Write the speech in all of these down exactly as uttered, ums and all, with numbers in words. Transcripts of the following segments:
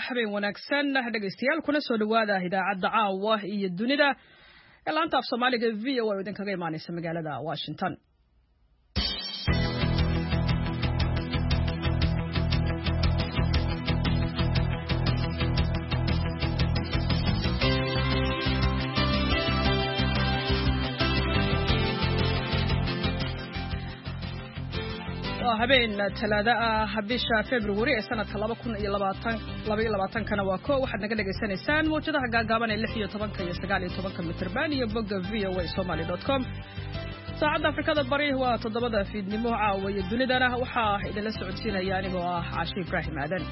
habeen wanaagsan dhageystayaal kuna soo dhawaada idaacadda caawa iyo dunida ee laanta af Soomaaliga V O A oo idin kaga imaanaysa magaalada Washington. habeen talaada ah bisha February ee sanadka laba kun iyo labaatan kana waa koo waxaad naga dhageysanaysaan mowjadaha gaagaaban ee lix iyo toban iyo sagaal iyo toban mitirban iyo bogga v o a somali dot com. saacadda Afrikada Bari waa toddobada fiidnimo caawa iyo dunidana waxaa idinla socodsiinaya anigoo ah Caashi Ibrahim Aadan.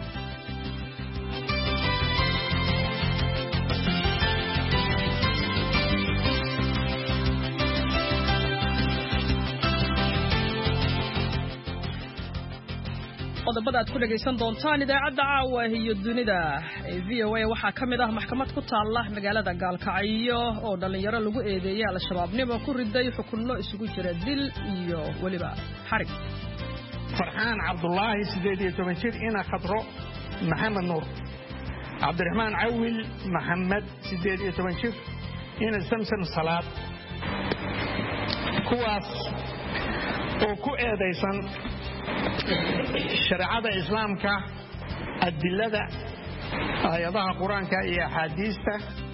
qodobada aad ku dhageysan doontaan idaacadda caawa iyo dunida ee V O A waxaa ka mid ah maxkamad ku taala magaalada Gaalkacyo oo dhalinyaro lagu eedeeyay al-shabaabnimo ku riday xukunno isugu jira dil iyo waliba xarig. Farxaan Cabdullaahi sideed iyo toban jir ina Khadro Maxamed Nuur Cabdiraxmaan Awil Maxamed sideed iyo toban jir ina Samson Salaad kuwaas oo ku eedeysan shareecada islaamka adillada ayadaha quraanka iyo axaadiista.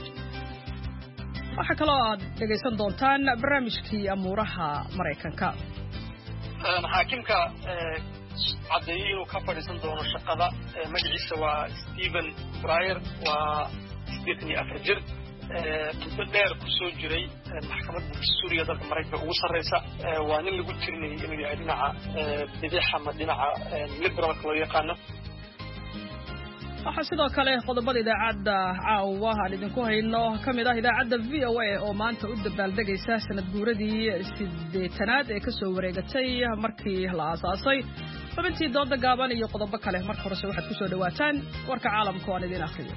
waxa kale oo aad dhageysan doontaan barnaamijkii amuuraha Mareykanka. xaakimka cadeeyay inuu ka fadhiisan doono shaqada magaciisa waa Stephen Breyer waa siddeetan iyo afar jir muddo dheer ku soo jiray maxkamadda Suuriya dalka Mareykanka ugu sareysa waa nin lagu tirnay inuu yahay dhinaca bidixda ama dhinaca liberalka loo yaqaano. waxaa sidoo kale qodobada idaacadda caawa aan idinku hayno ka mid ah idaacadda V O A oo maanta u dabaaldegaysa sanad guuradii siddeetanaad ee ka soo wareegatay markii la aasaasay xubintii dooda gaaban iyo qodobo kale. marka horese waxaad ku soo dhawaataan warka caalamka oo aan idin akhriyo.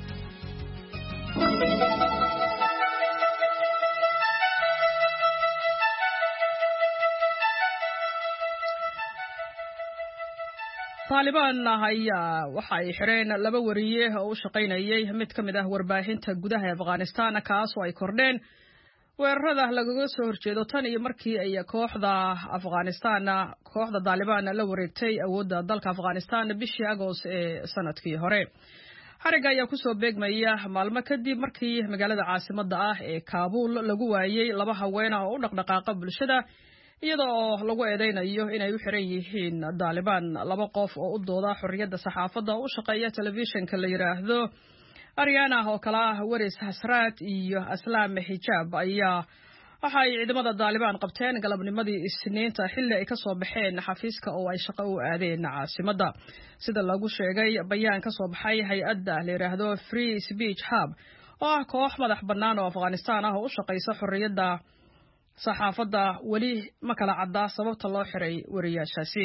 Taliban ayaa waxa ay xireen laba wariye oo u shaqaynayay mid ka mid ah warbaahinta gudaha Afghanistan kaas oo ay kordheen weerarada lagaga soo horjeedo tan iyo markii ay kooxda Afghanistan kooxda Taliban la wareegtay awoodda dalka Afghanistan bishii Agost ee sanadkii hore. xariga ayaa ku soo beegmaya maalmo kadib markii magaalada caasimadda ah ee Kabul lagu waayay laba haween oo u dhaqdhaqaaqa bulshada iyadoo lagu eedeynayo inay u xiran yihiin Taliban. laba qof oo u dooda xorriyadda saxaafadda oo u shaqeeya telefishinka la yiraahdo Ariana oo kala ah Waris Hasrat iyo Aslam Hijab ayaa waxa ay ciidamada Taliban qabteen galabnimadii Isniinta xilli ay ka soo baxeen xafiiska oo ay shaqo u aadeen caasimadda. sida lagu sheegay bayaan ka soo baxay hay'adda la yiraahdo Free Speech Hub oo ah koox madax bannaan oo Afghanistan ah oo u shaqeysa xorriyadda saxaafadda wali ma kala cadda sababta loo xiray wariyaashaasi.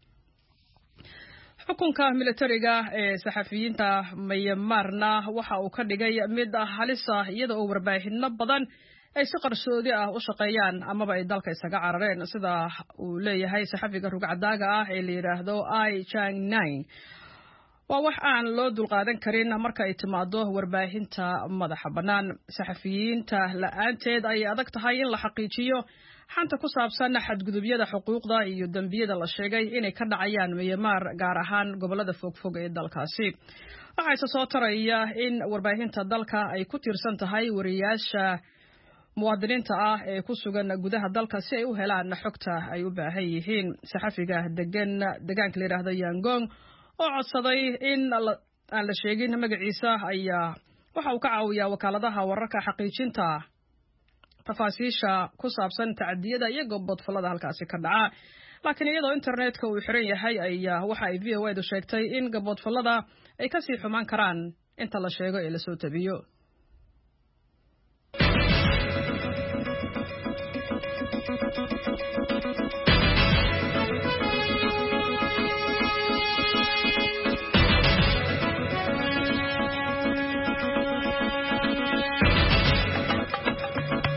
xukunka militariga ee saxafiyiinta Myanmarna waxa uu ka dhigay mid halis ah iyadoo warbaahinno badan ay si qarsoodi ah u shaqeeyaan amaba ay dalka isaga carareen sida uu leeyahay saxafiga rugcadaaga ah ee la yiraahdo Ai Chang Nine. waa wax aan loo dulqaadan karin marka ay timaado warbaahinta madaxa bannaan. saxafiyiinta la'aanteed ay adag tahay in la xaqiijiyo xanta ku saabsan xadgudubyada xuquuqda iyo dambiyada la sheegay inay ka dhacayaan Myanmar gaar ahaan gobolada fogfog ee dalkaasi. waxaa soo taraya in warbaahinta dalka ay ku tiirsan tahay wariyaasha muwaadiniinta ah ee ku sugan gudaha dalka si ay u helaan xogta ay u baahan yihiin. saxafiga degan deegaanka la yiraahdo Yangon oo codsaday in aan la sheegin magaciisa ayaa waxa uu ka caawiyaa wakaaladaha wararka xaqiijinta tafaasiisha ku saabsan tacadiyada iyo gobodfalada halkaasi ka dhaca. laakiin iyadoo internetka uu xiran yahay ayaa waxa ay V O A du sheegtay in gobodfalada ay ka sii xumaan karaan inta la sheego ee la soo tabiyo.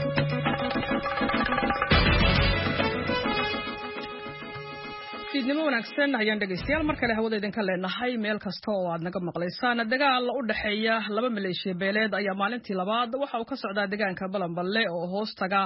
fiidnimo wanaagsan ayaan dhegeystayaal mar kale hawada idinka leenahay meel kasta oo aad naga maqlaysaan dagaal u dhaxeeya laba maleeshiya beeleed ayaa maalintii labaad waxa uu ka socdaa deegaanka Balanballe oo hoos taga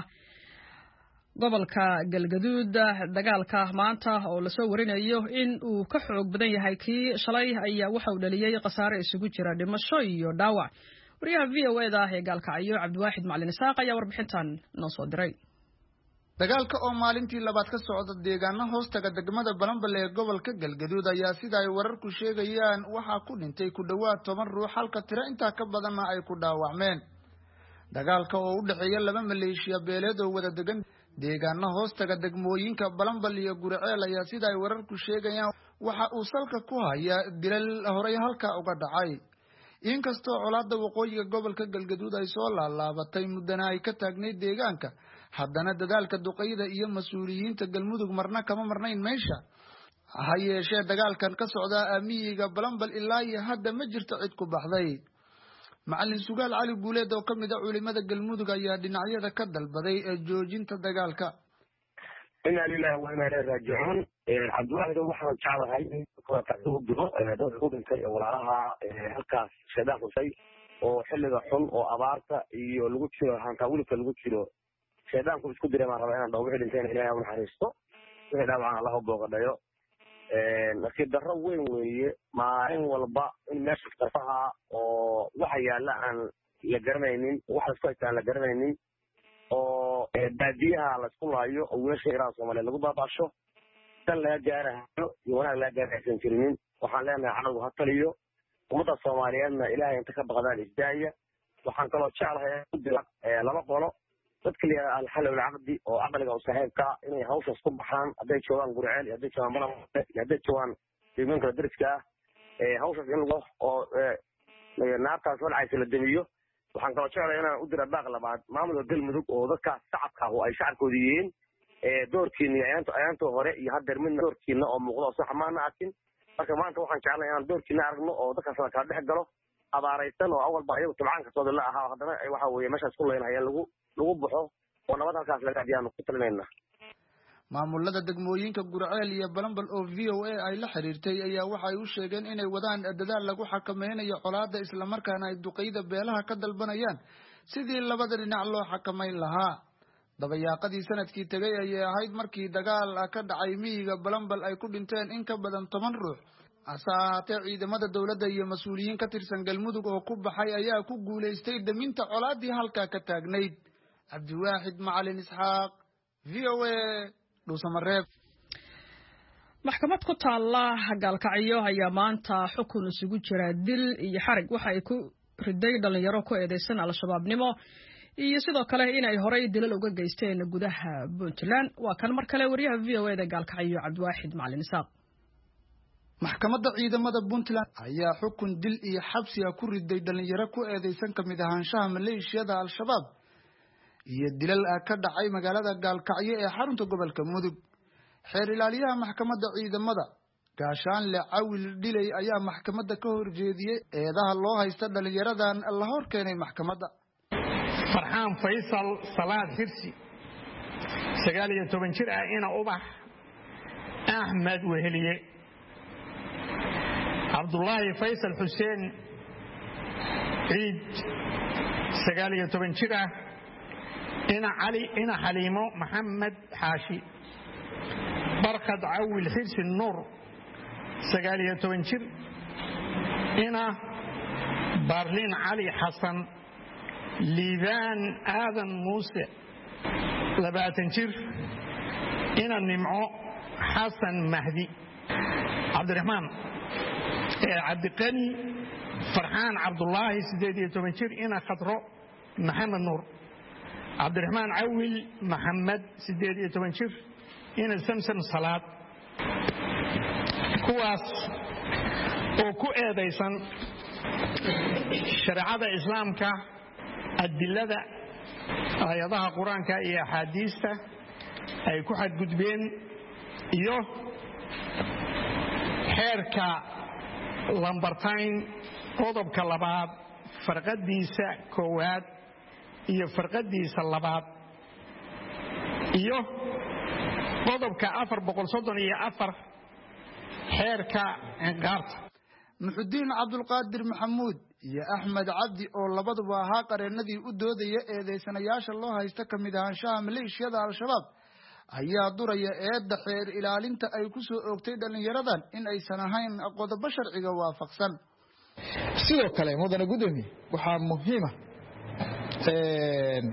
gobolka Galgaduud dagaalka maanta oo la soo warinayo in uu ka xoog badan yahay kii shalay ayaa waxa uu dhaliyay qasaare isugu jira dhimasho iyo dhaawac wariyaha V O A da ee Gaalkacyo Cabdiwaaxid Macalin Isaaq ayaa warbixintan noo soo diray dagaalka oo maalintii labaad ka socda deegaano hoostaga degmada Balanballe ee gobolka Galgaduud ayaa sida ay wararku sheegayaan waxa ku dhintay ku dhawaad toban ruux halka tiro inta ka badanna ay ku dhaawacmeen dagaalka oo u dhaxeeya laba maleeshiya beeleed oo wada degan deegaano hoostaga degmooyinka Balanballe iyo Guriceel ayaa sida ay wararku sheegayaan waxa uu salka ku hayaa dilal horay halka uga dhacay inkastoo colaadda waqooyiga gobolka Galgaduud ay soo laalaabatay muddana ay ka taagneyd deegaanka haddana dadaalka duqeyda iyo mas'uuliyiinta Galmudug marna kama marnayn meesha ha yeeshee dagaalkan ka socda amiyiga Balanballe ilaa iyo hadda ma jirto cid ku baxday macallin sugaal cali guuleed oo ka mid ah culimada Galmudug ayaa dhinacyada ka dalbaday ee joojinta dagaalka inna lillahi wa inna ilayhi raaji'uun Cabdiwaaxid waxaan jeclahay in kooxda tacduubo dadka ku dhintay walaalaha halkaas shada xusay oo xilliga xun oo abaarta iyo lagu jiro hanta wulka lagu jiro sheedaanku isku diray ma raba inaan dhaw wixii dhintayna Ilaahay u naxariisto wixii dhaawacana Allah u booqadayo ee laakiin darro weyn weeye maalin walba in meesha tafaha oo waxa yaala aan la garanaynin waxa isku haytaan la garanaynin oo baadiyaha la isku laayo oo wiilasha Iraan Soomaaliya lagu baabasho tan la gaarayo iyo wanaag la gaaraysan jirinin waxaan leenahay calagu ha taliyo ummadda Soomaaliyeedna Ilaahay inta ka baqdaan isdaaya waxaan kaloo jeclahay laba qolo dadka liya al-hal wal aqdi oo aqliga oo saaxiibka inay hawsha isku baxaan haday joogan Guriceel haday joogan Balanballe haday joogan deegaanka dariska ee hawsha in lagu oo ee naartaas wal ay la damiyo waxaan kaloo jeclahay inaan u diro baaq labaad maamulka Galmudug oo dadka shacabka oo ay shacabkooda yihiin ee doorkiina ayaanto ayaanto hore iyo hadda midna doorkiina oo muuqdo sax maana arkin marka maanta waxaan jeclahay inaan doorkiina aragno oo dadka kala dhex galo abaaraysan oo awal baa iyagu tabcaanka soo la ahaa haddana waxa weeye meesha isku leenayaan lagu lagu baxo oo nabad halkaas laga diyaano ku talinaynaa maamulada degmooyinka Guriceel iyo Balanballe oo V O A ay la xiriirtay ayaa waxa ay u sheegeen inay wadaan dadaal lagu xakameynayo colaadda isla markaana ay duqeyda beelaha ka dalbanayaan sidii labada dhinac loo xakameyn lahaa dabayaaqadii sanadkii tagay ayay ahayd markii dagaal ka dhacay miyiga Balanballe ay ku dhinteen in ka badan toban ruux asaate ciidamada dawladda iyo mas'uuliyiin ka tirsan Galmudug oo ku baxay ayaa ku guuleystay daminta colaadii halka ka taagneyd Cabdiwaaxid Macalin Isaaq V O A Dhuusamareeb maxkamad ku taala Gaalkacyo ayaa maanta xukun isugu jira dil iyo xarig waxa ay ku riday dhalinyaro ku eedeysan al-shabaabnimo iyo sidoo kale inay horay dilal uga geysteen gudaha Puntland waa kan mar kale wariyaha V O A da Gaalkacyo Cabdiwaaxid Macalin Isaaq maxkamadda ciidamada Puntland ayaa xukun dil iyo xabsi ku riday dhalinyaro ku eedeysan kamid ahaanshaha maleeshiyada al-shabaab iyo dilal ka dhacay magaalada Gaalkacyo ee xarunta gobolka Mudug xeer ilaaliyaha maxkamadda ciidamada gaashaanle Cawil Dhilay ayaa maxkamadda ka horjeediyay eedaha loo haysta dhalinyaradan la hor keenay maxkamadda Farxaan Faysal Salaad Xirsi sagaal iyo toban jir ah ina ubax Ahmed Weheliye Abdullahi Faysal Hussein Ciid sagaal iyo toban jir ah ina Ali ina Halimo Maxamed Xaashi Barkad Cawil Xirsi Nuur sagaal iyo toban jir ina Barlin Ali Xasan Liibaan Aadan Muuse labaatan jir ina Nimco Xasan Mahdi Cabdiraxmaan Cabdiqani Farxaan Cabdullaahi sideed iyo toban jir ina Khadro Maxamed Nuur Cabdiraxmaan Cawil Maxamed sideed iyo toban jir ina Samsam Salaad kuwaas oo ku eedeysan shariicada islaamka adilada ayadaha quraanka iyo axaadiista ay ku xadgudbeen iyo xeerka lambartain qodobka labaad farqadiisa koowaad iyo farqadiisa labaad iyo qodobka afar boqol soddon iyo afar xeerka ciqaabta. Muxudiin Cabdulqaadir Maxamuud iyo Axmed Cabdi oo labaduba ahaa qareenadii u doodaya eedeysanayaasha loo haysta kamid ahaanshaha maleeshiyada Al-Shabaab ayaa duraya eedda xeer ilaalinta ay ku soo oogtay dhalinyaradan in aysan ahayn qodobo sharciga waafaqsan. sidoo kale mudane gudoomiye waxaa muhiim ah een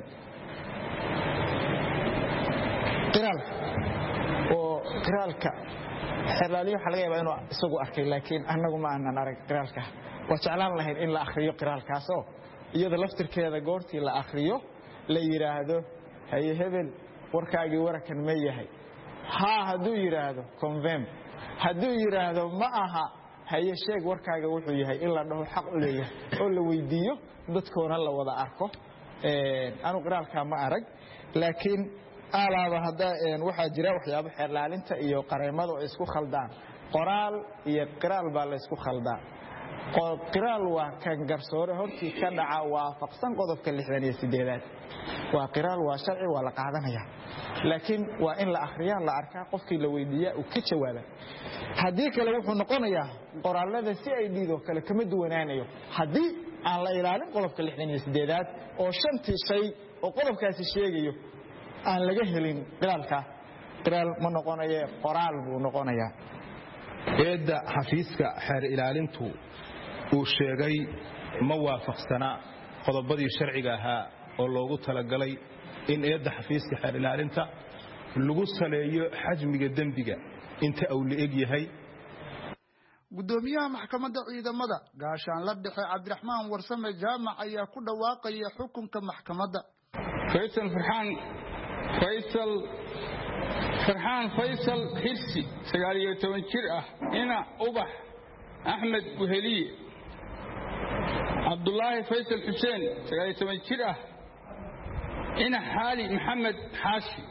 qiraalka oo qiraalka xeerlaaliyo waxa laga yaabaa inuu isagu arkay laakiin annagu ma aanan arag qiraalka waa jeclaan lahayn in la akhriyo qiraalkaas oo iyada laftirkeeda goortii la akhriyo la yiraahdo haye hebel warkaagii warakan ma yahay ha hadduu yiraahdo confirm hadduu yiraahdo ma aha haye sheeg warkaaga wuxuu yahay in la dhaho xaq u leeyahay oo la weydiiyo dadkoona la wada arko ee anu qiraalka ma arag laakiin alaaba hada een waxa jira waxyaabo xeerlaalinta iyo qareemada oo isku khaldaan qoraal iyo qiraal baa la isku khaldaa qiraal waa kan garsoore hortii ka dhaca waafaqsan qodobka lixdan iyo siddeed waa qiraal waa sharci waa la qaadanaya laakiin waa in la akhriyaa la arkaa qofkii la weydiiyaa uu ka jawaaba hadii kale wuxuu noqonayaa qoraalada si ay dhiido kale kama duwanaanayo hadii aan la ilaalin qodobka lixdan iyo siddeed oo shantii shay oo qodobkaasi sheegayo aan laga helin qiraalka qiraal ma noqonayo qoraal buu noqonayaa eedda xafiiska xeer ilaalintu uu sheegay ma waafaqsana qodobadii sharciga ahaa oo loogu talagalay in eedda xafiiska xeer ilaalinta lagu saleeyo xajmiga dembiga inta uu la eg yahay. gudoomiyaha maxkamadda ciidamada gaashaan la dhexe Cabdiraxmaan Warsame Jaamac ayaa ku dhawaaqay xukunka maxkamadda. Faysal Farxaan Faysal Farxaan Faysal Xirsi sagaal iyo toban jir ah ina Ubax Axmed Weheliye Abdullaahi Faysal Xuseen sagaal iyo toban jir ah ina Xaali Maxamed Xaashi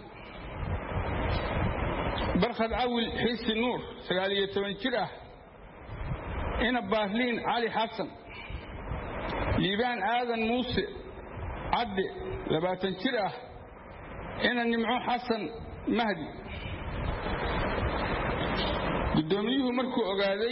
Barkhad Awil Xisi Nuur sagaal iyo toban jir ah ina Baarliin Ali Xasan Liibaan Aadan Muuse Cabdi labaatan jir ah ina Nimco Xasan Mahdi. gudoomiyuhu markuu ogaaday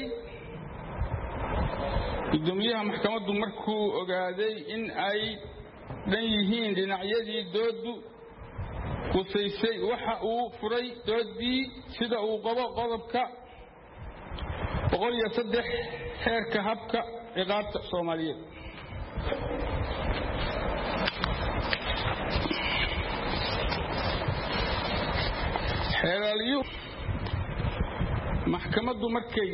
gudoomiyaha maxkamaddu markuu ogaaday in ay dhan yihiin dhinacyadii doodu qusaysay waxa uu furay doodii sida uu qabo qodobka boqol iyo saddex xeerka habka ciqaabta Soomaaliyeed. xeerlaaliyo maxkamaddu markay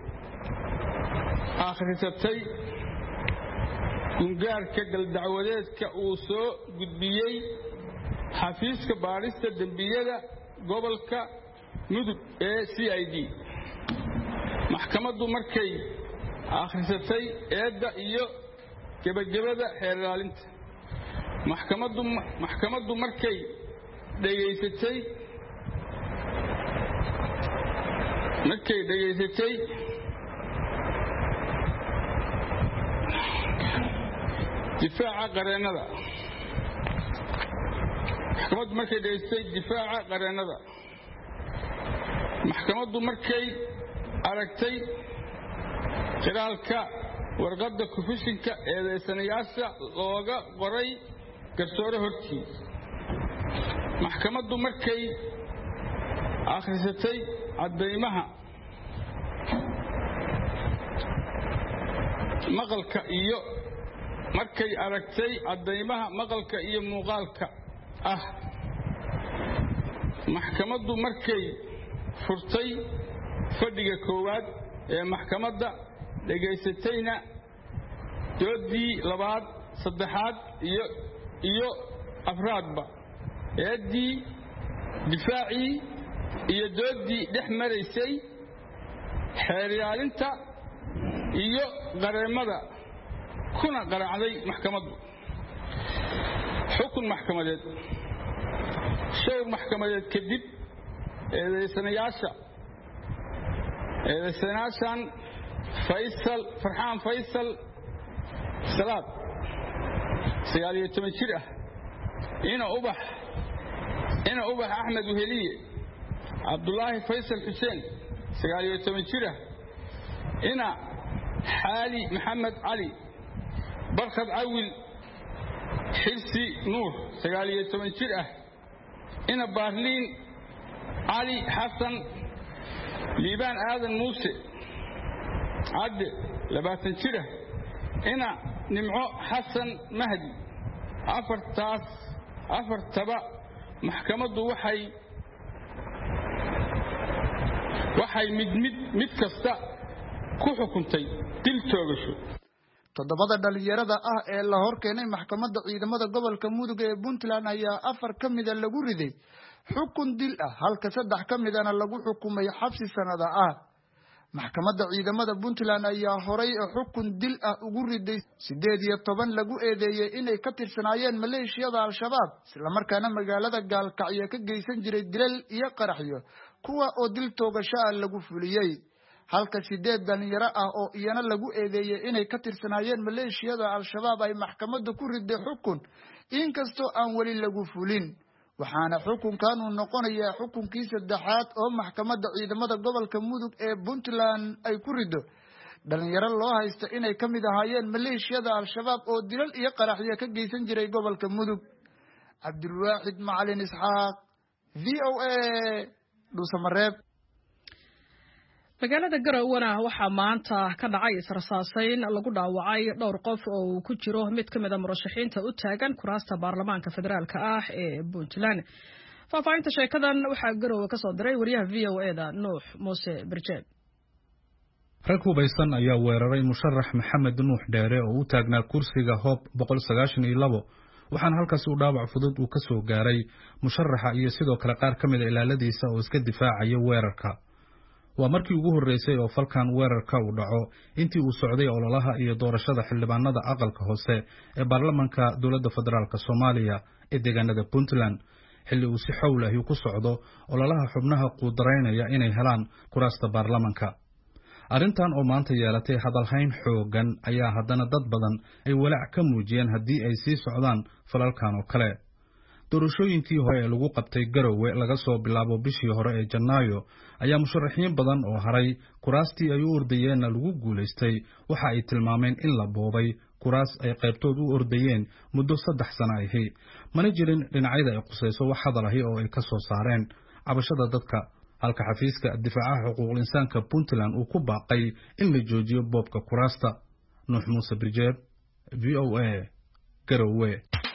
akhrisatay gungaarka galdacwadeedka uu soo gudbiyey xafiiska baarista dembiyada gobolka Mudug ee C I D maxkamaddu markay akhrisatay eedda iyo gabagabada xeerlaalinta maxkamaddu maxkamaddu markay dhageysatay markay dhageysatay difaaca qareenada maxkamaddu markay dhageysatay difaaca qareenada maxkamaddu markay aragtay qiraalka warqadda kufishinka eedeysanayaasha looga qoray garsoore hortii maxkamaddu markay akhrisatay cadeymaha maqalka iyo markay aragtay cadeymaha maqalka iyo muuqaalka ah maxkamaddu markay furtay fadhiga koowaad ee maxkamadda dhageysatayna doodii labaad saddexaad iyo iyo afraadba eedii difaacii iyo doodii dhex maraysay xeeryaalinta iyo qareemada kuna qaracday maxkamaddu xukun maxkamadeed showr maxkamadeed kadib eedeysanayaasha eedeysanayaashan Faysal Farxaan Faysal Salaad sagaal iyo toban jir ah ina Ubax ina Ubax Axmed Weheliye Abdullaahi Faysal Xuseen sagaal iyo toban jir ah ina xaali maxamed cali barkad cawil xirsi nuur sagaal iyo toban jir ah ina baarliin cali xasan liibaan aadan muuse cabde labaatan jir ah ina nimco xasan mahdi afartaas afartaba maxkamaddu waxay waxay mid mid mid kasta ku xukuntay dil toogasho. toddobada dhalinyarada ah ee la hor keenay maxkamadda ciidamada gobolka Mudug ee Puntland ayaa afar ka mid ah lagu riday xukun dil ah halka saddex ka mid ahna lagu xukumay xabsi sanada ah. maxkamadda ciidamada Puntland ayaa horay xukun dil ah ugu riday sideed iyo toban lagu eedeeyay inay ka tirsanaayeen maleeshiyada Al-Shabaab isla markaana magaalada Gaalkacyo ka geysan jiray dilal iyo qaraxyo kuwa oo dil toogasho ah lagu fuliyay halka sideed dhalinyaro ah oo iyana lagu eedeeyay inay ka tirsanaayeen maleeshiyada Al-Shabaab ay maxkamadda ku riday xukun inkastoo aan wali lagu fulin waxaana xukunkan uu noqonayaa xukunkii saddexaad oo maxkamadda ciidamada gobolka Mudug ee Puntland ay ku rido dhalinyaro loo haysto inay ka mid ahaayeen maleeshiyada Al-Shabaab oo dilal iyo qaraxyo ka geysan jiray gobolka Mudug. Cabdulwaahid Macalin Isxaaq V O A Dhuusamareeb. magaalada Garowana waxaa maanta ka dhacay israsaasayn lagu dhaawacay dhowr qof oo uu ku jiro mid ka mid ah murashaxiinta u taagan kuraasta baarlamaanka federaalka ah ee Puntland. Faafahinta sheekadan waxaa Garowe ka soo diray wariyaha V O A da Nuux Muuse Birjeeb. rag hubaysan ayaa weeraray musharax Maxamed Nuux Dheere oo u taagnaa kursiga Hob boqol sagaashan iyo labo waxaana halkaas uu dhaawac fudud uu ka soo gaaray musharaxa iyo sidoo kale qaar ka mid ah ilaaladiisa oo iska difaacaya weerarka. waa markii ugu horeysay oo falkan weerarka uu dhaco intii uu socday ololaha iyo doorashada xildhibaanada aqalka hoose ee baarlamaanka dowladda federaalka Soomaaliya ee deegaanada Puntland xilli uu si xowl ah ku socdo ololaha xubnaha quudareynaya inay helaan kuraasta baarlamaanka. arrintan oo maanta yeelatay hadalhayn xoogan ayaa haddana dad badan ay walaac ka muujiyeen haddii ay sii socdaan falalkan oo kale. doorashooyinkii hore ee lagu qabtay Garowe laga soo bilaabo bishii hore ee Janaayo ayaa musharaxiin badan oo haray kuraastii ay u ordayeen lagu guuleystay waxa ay tilmaameen in la boobay kuraas ay qaybtood u ordayeen muddo saddex sano ah mana jirin dhinacyada ay qusayso wax hadal ah oo ay ka soo saareen cabashada dadka halka xafiiska difaaca xuquuqul insaanka Puntland uu ku baaqay in la joojiyo boobka kuraasta. Nuux Muuse Birjeeb V O A Garowe.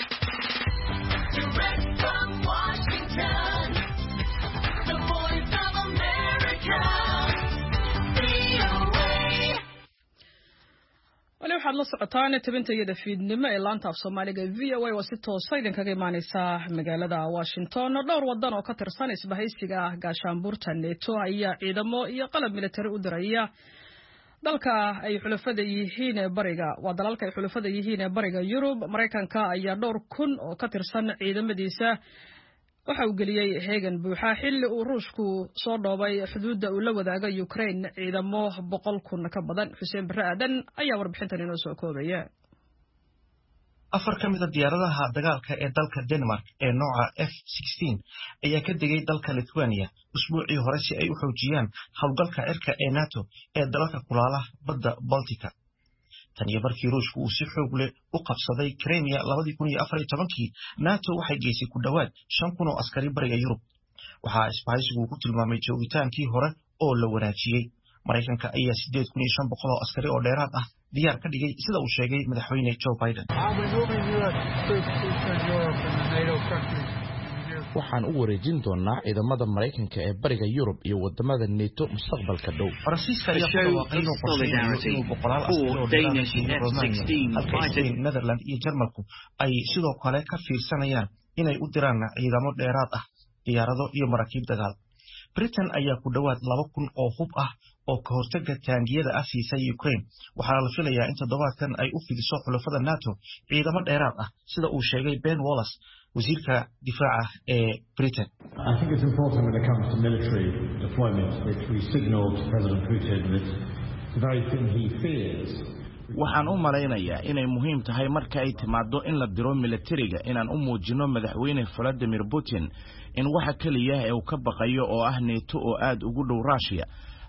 waxaad la socotaan tabintayada fiidnimo ee laanta af Soomaaliga V O A oo si toos ah idinkaga imaanaysa magaalada Washington. dhowr wadan oo ka tirsan isbahaysiga gaashaanbuurta NATO ayaa ciidamo iyo qalab militari u diraya dalka ay xulafada yihiin bariga waa dalalka ay xulafada yihiin bariga Yurub. Mareykanka ayaa dhowr kun oo ka tirsan ciidamadiisa waxa uu geliyay heegan buuxa xilli uu Ruushku soo dhoobay xuduudda uu la wadaaga Ukraine ciidamo boqol kun ka badan. Xuseen Barre Aadan ayaa warbixintan inoo soo koobaya. afar ka mid ah diyaaradaha dagaalka ee dalka Denmark ee nooca F sixteen ayaa ka degay dalka Lithuania usbuucii hore si ay u xoojiyaan hawlgalka cirka ee NATO ee dalalka kulaalaha badda Baltica. tan iyo markii Ruushku uu si xoog leh u qabsaday Crimea labadii kun iyo afar iyo tobankii NATO waxay geysay ku dhawaad shan kun oo askari bariga Yurub. waxaa isbahaysigu ku tilmaamay joogitaankii hore oo la wanaajiyay. Mareykanka ayaa sideed kun iyo shan boqol oo askari oo dheeraad ah diyaar ka dhigay sida uu sheegay madaxweyne Joe Biden. waxaan u wareejin doonaa ciidamada Mareykanka ee bariga Yurub iyo wadamada NATO mustaqbalka dhow. Faransiiska ayaa ku dhawaaqay inuu qorsheeyo inuu boqolaal askari oo dheeraad ah Netherlands iyo Jarmalku ay sidoo kale ka fiirsanayaan inay u diraan ciidamo dheeraad ah diyaarado iyo maraakiib dagaal. Britain ayaa ku dhawaad laba kun oo hub ah oo ka hortaga taangiyada afiisa Ukraine waxaana la filayaa in toddobaadkan ay u fidiso xulafada NATO ciidamo dheeraad ah sida uu sheegay Ben Wallace wasiirka difaaca ee Britain. I think it's important when it comes to military deployment which we signaled to President Putin that the very thing he fears. waxaan u malaynayaa inay muhiim tahay marka ay timaado in la diro militariga inaan u muujino madaxweyne Vladimir Putin in waxa kaliya ee uu ka baqayo oo ah NATO oo aad ugu dhow Russia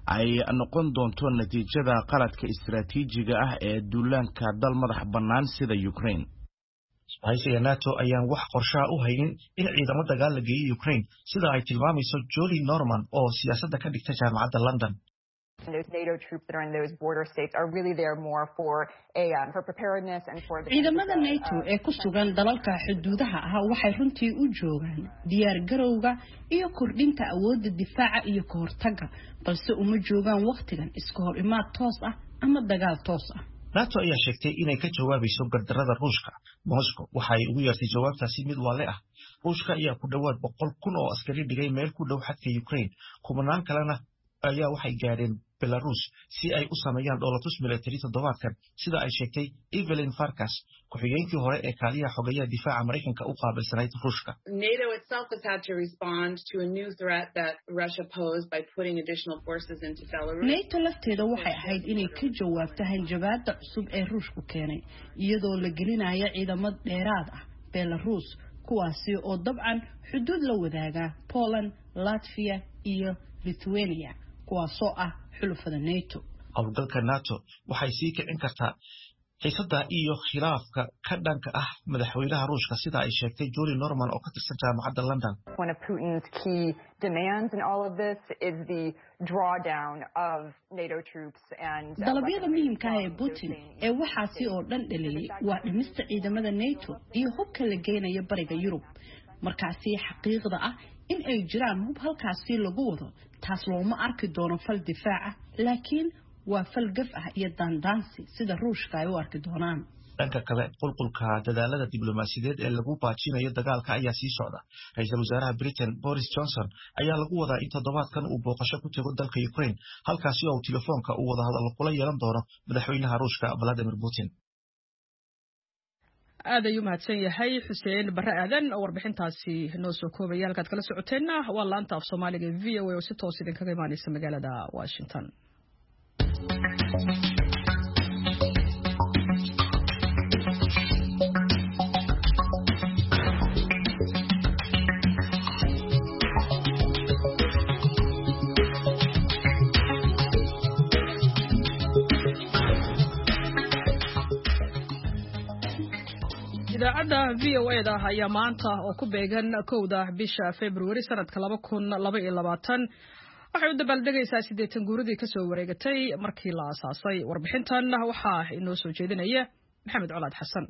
ay noqon doonto natiijada qaladka istiraatiijiga ah ee duulaanka dal madax bannaan sida Ukraine. Isbahaysiga NATO ayaan wax qorshaha u haynin in ciidamo dagaal la geeyo Ukraine sida ay tilmaamayso Julie Norman oo siyaasadda ka dhigta jaamacadda London. Those NATO troops that are in those border states are really there more for a um, for preparedness and for the ciidamada NATO ee ku sugan dalalka xuduudaha ah waxay runtii u joogaan diyaar garowga iyo kordhinta awoodda difaaca iyo ka hortagga balse uma joogaan waqtigan iska hor imaad toos ah ama dagaal toos ah. NATO ayaa sheegtay inay ka jawaabayso gardarrada Ruushka. Moscow waxay ugu yeertay jawaabtaasi mid wale ah. Ruushka ayaa ku dhawaad boqol kun oo askari dhigay meel ku dhow xadka Ukraine, kumanaan kalena ayaa waxay gaadheen Belarus si ay u sameeyaan dowlatus military toddobaadkan sida ay sheegtay Evelyn Farkas ku-xigeenkii hore ee kaaliyaha xogeeyaha difaaca Mareykanka u qaabilsanayd Ruushka. NATO itself has had to respond to a new threat that Russia posed by putting additional forces into Belarus. NATO lafteeda waxay ahayd inay ka jawaabto hanjabaadda cusub ee Ruushku keenay iyadoo la gelinayo ciidamo dheeraad ah Belarus kuwaasi oo dabcan xuduud la wadaaga Poland, Latvia iyo Lithuania kuwaasoo ah xulufada NATO. Howlgalka NATO waxay sii kicin kartaa xiisadda iyo khilaafka ka dhanka ah madaxweynaha Ruushka sida ay sheegtay Julie Norman oo ka tirsan jaamacadda London. One of Putin's key demands in all of this is the drawdown of NATO troops and dalabyada muhiimka ah ee Putin ee waxaasi oo dhan dhaliyay waa dhimista ciidamada NATO iyo hubka la geynayo bariga Yurub. Markaasi xaqiiqda ah in ay jiraan hub halkaasi lagu wado taas looma arki doono fal difaac ah laakiin waa fal gaf ah iyo daandaansi sida Ruushka ay u arki doonaan. dhanka kale qulqulka dadaalada diblomaasiyadeed ee lagu baajinayo dagaalka ayaa sii socda. Ra'iisul Wasaaraha Britain Boris Johnson ayaa lagu wadaa in toddobaadkan uu booqasho ku tago dalka Ukraine halkaasi oo telefoonka uu wada hadal kula yeelan doono madaxweynaha Ruushka Vladimir Putin. aad ayuu mahadsan yahay Xuseen Barre Aadan oo warbixintaasi noo soo koobay halkaad kala socoteena waa laanta af Soomaaliga V O A oo si toos idin kaga imaanaysa magaalada Washington. idaacadda V O A da ayaa maanta oo ku beegan kowda bisha February sanadka laba kun laba iyo labaatan waxay u dabaaldegaysaa siddeetan guuridii ka soo wareegatay markii la aasaasay. Warbixintan waxaa inoo soo jeedinaya Maxamed Colaad Xasan.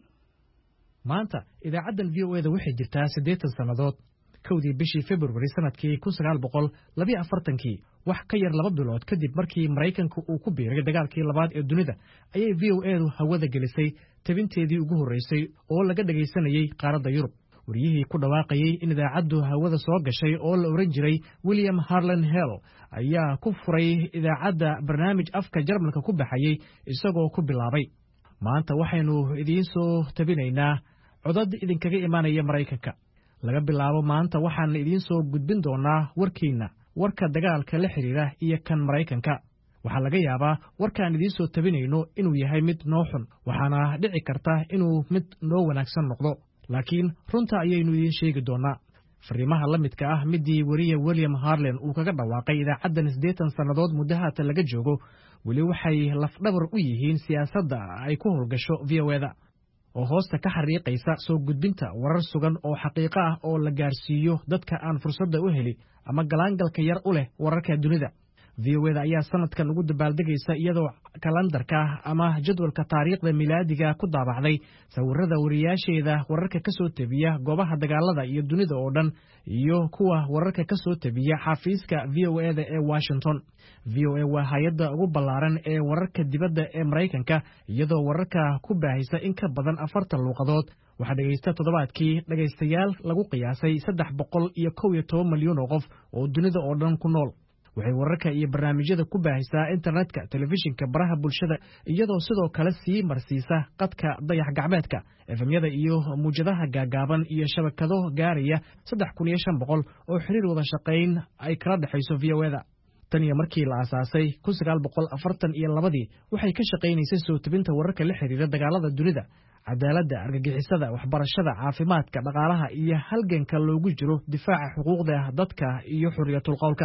maanta idaacaddan V O A da waxay jirtaa siddeetan sannadood. kowdii bishii February sanadkii kun sagaal boqol laba iyo afartan-kii wax ka yar laba bilood kadib markii Mareykanku uu ku biiray dagaalkii labaad ee dunida ayay V O A du hawada gelisay tabinteedii ugu horeysay oo laga dhagaysanayay qaaradda Yurub. wariyihii ku dhawaaqayay in idaacaddu hawada soo gashay oo la oran jiray William Harlan Hell ayaa ku furay idaacadda barnaamij afka Jarmalka ku baxayay isagoo ku bilaabay maanta waxaynu idiin soo tabinaynaa codad idinkaga imaanaya Mareykanka. laga bilaabo maanta waxaan idiin soo gudbin doonaa warkiina warka dagaalka la xiriira iyo kan Mareykanka. waxaa laga yaabaa warkaan idiin soo tabinayno inuu yahay mid noo xun waxaana dhici karta inuu mid noo wanaagsan noqdo laakiin runta ayaynu idiin sheegi doonaa. fariimaha la midka ah midii wariye William Harlan uu kaga dhawaaqay idaacaddan siddeetan sannadood muddo haatan laga joogo weli waxay lafdhabar u yihiin siyaasadda ay ku howlgasho V O A da oo hoosta ka xariiqaysa soo gudbinta warar sugan oo xaqiiqo ah oo la gaarsiiyo dadka aan fursadda u heli ama galaangalka yar u leh wararka dunida. V O A da ayaa sanadkan ugu dabaaldegaysa iyadoo kalandarka ama jadwalka taariikhda milaadiga ku daabacday sawirada wariyaasheeda wararka ka soo tabiya goobaha dagaalada iyo dunida oo dhan iyo kuwa wararka ka soo tabiya xafiiska V O A da ee Washington. V O A waa hay'adda ugu ballaaran ee wararka dibadda ee Mareykanka iyadoo wararka ku baahisa in ka badan afartan luuqadood. waxaa dhegaysta toddobaadkii dhagaystayaal lagu qiyaasay saddex boqol iyo kow iyo toban milyan oo qof oo dunida oo dhan ku nool. waxay wararka iyo barnaamijyada ku baahisaa internetka, telefishinka, baraha bulshada iyadoo sidoo kale sii marsiisa qadka dayax gacmeedka, efemyada iyo muujadaha gaagaaban iyo shabakado gaaraya saddex kun iyo shan boqol oo xiriir wada shaqayn ay kala dhexayso V O A da. tan iyo markii la aasaasay kun sagaal boqol afartan iyo labadii waxay ka shaqaynaysay soo tabinta wararka la xiriira dagaalada dunida, cadaaladda, argagixisada, waxbarashada, caafimaadka, dhaqaalaha iyo halganka loogu jiro difaaca xuquuqda dadka iyo xuriyatul qowlka.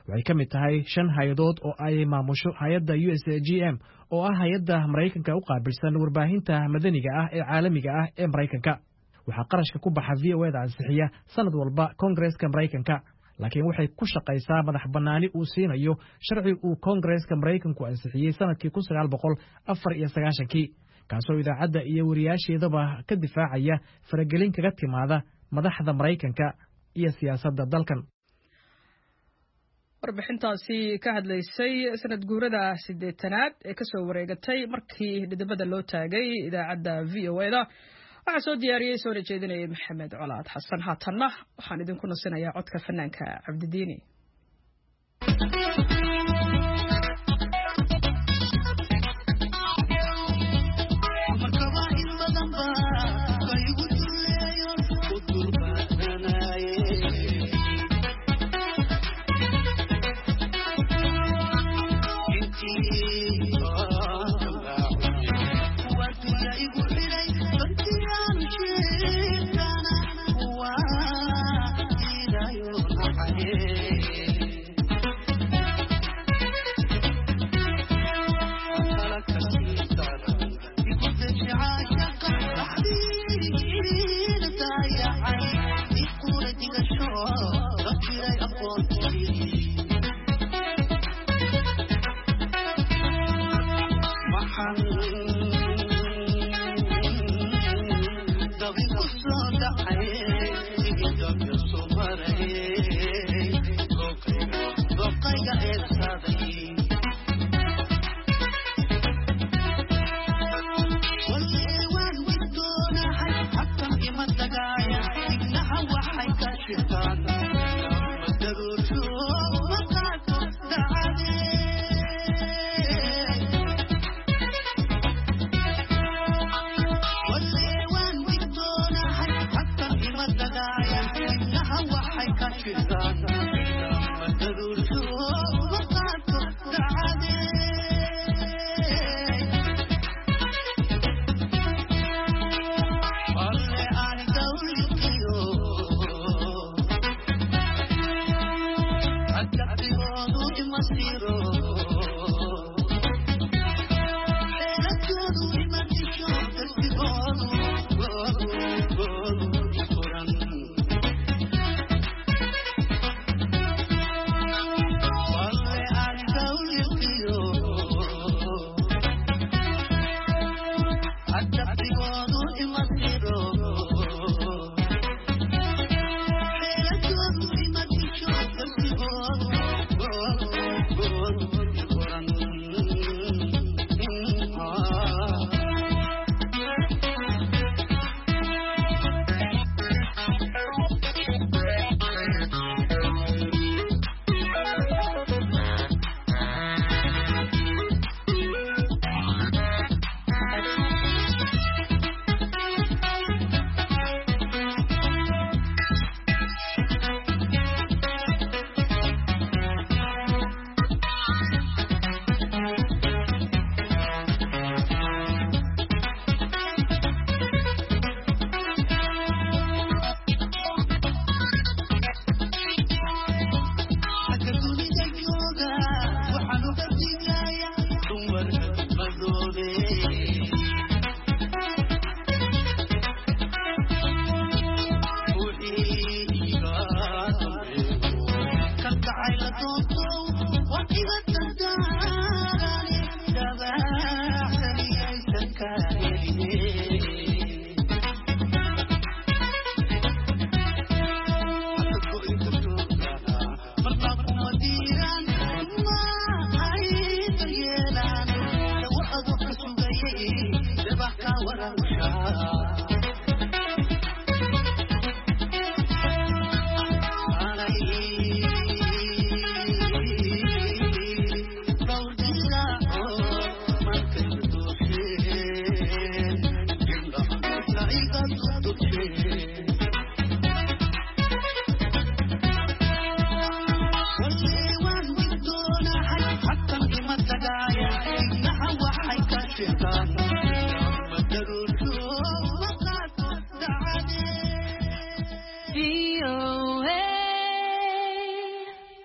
waxay ka mid tahay shan hay-adood oo ay maamusho hay-adda U S G M oo ah hay-adda Maraykanka u qaabilsan warbaahinta madaniga ah ee caalamiga ah ee Maraykanka. waxaa qarashka ku baxa V O A da ansixiya sanad walba Koongareeska Maraykanka, laakiin waxay ku shaqaysaa madax bannaani uu siinayo sharci uu Koongareeska Maraykanku ansixiyey sanadkii kun sagaal boqol afar iyo sagaashankii, kaasoo idaacadda iyo wariyaasheedaba ka difaacaya faragelin kaga timaada madaxda Maraykanka iyo siyaasadda dalkan. warbixintaasi ka hadlaysay sanad guurada sideetanaad ee ka soo wareegatay markii dhidibada loo taagay idaacadda V O A da waxaa soo diyaariyey soo jeedinayay Maxamed Colaad Xasan. haatanna waxaan idinku nasinayaa codka fanaanka Cabdidiini.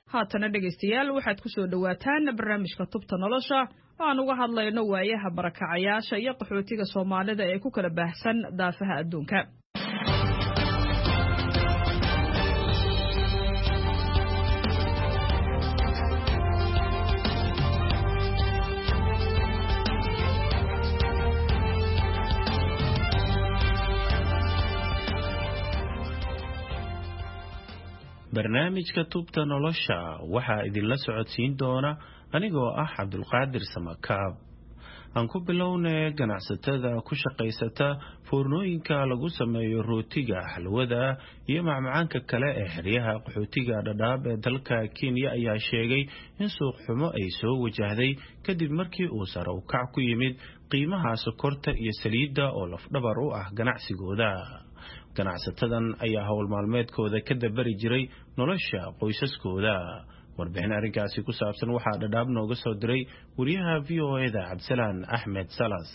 haatana dhegaystayaal waxaad ku soo dhawaataan barnaamijka tubta nolosha oo aan uga hadlayno waayaha barakacayaasha iyo qaxootiga Soomaalida ee ku kala baahsan daafaha adduunka. barnaamijka tubta nolosha waxaa idinla socodsiin doona anigoo ah Cabdulqaadir Samakaab. aan ku bilownay ganacsatada ku shaqaysata foornooyinka lagu sameeyo rootiga, xalwada iyo macmacaanka kale ee xeryaha qaxootiga Dadaab ee dalka Kenya ayaa sheegay in suuq xumo ay soo wajahday kadib markii uu sare u kac ku yimid qiimaha sokorta iyo saliidda oo lafdhabar u ah ganacsigooda. ganacsatadan ayaa hawl maalmeedkooda ka dabari jiray nolosha qoysaskooda. warbixin arrinkaasi ku saabsan waxaa Dadaab nooga soo diray wariyaha V O A da Cabdisalaan Axmed Salas.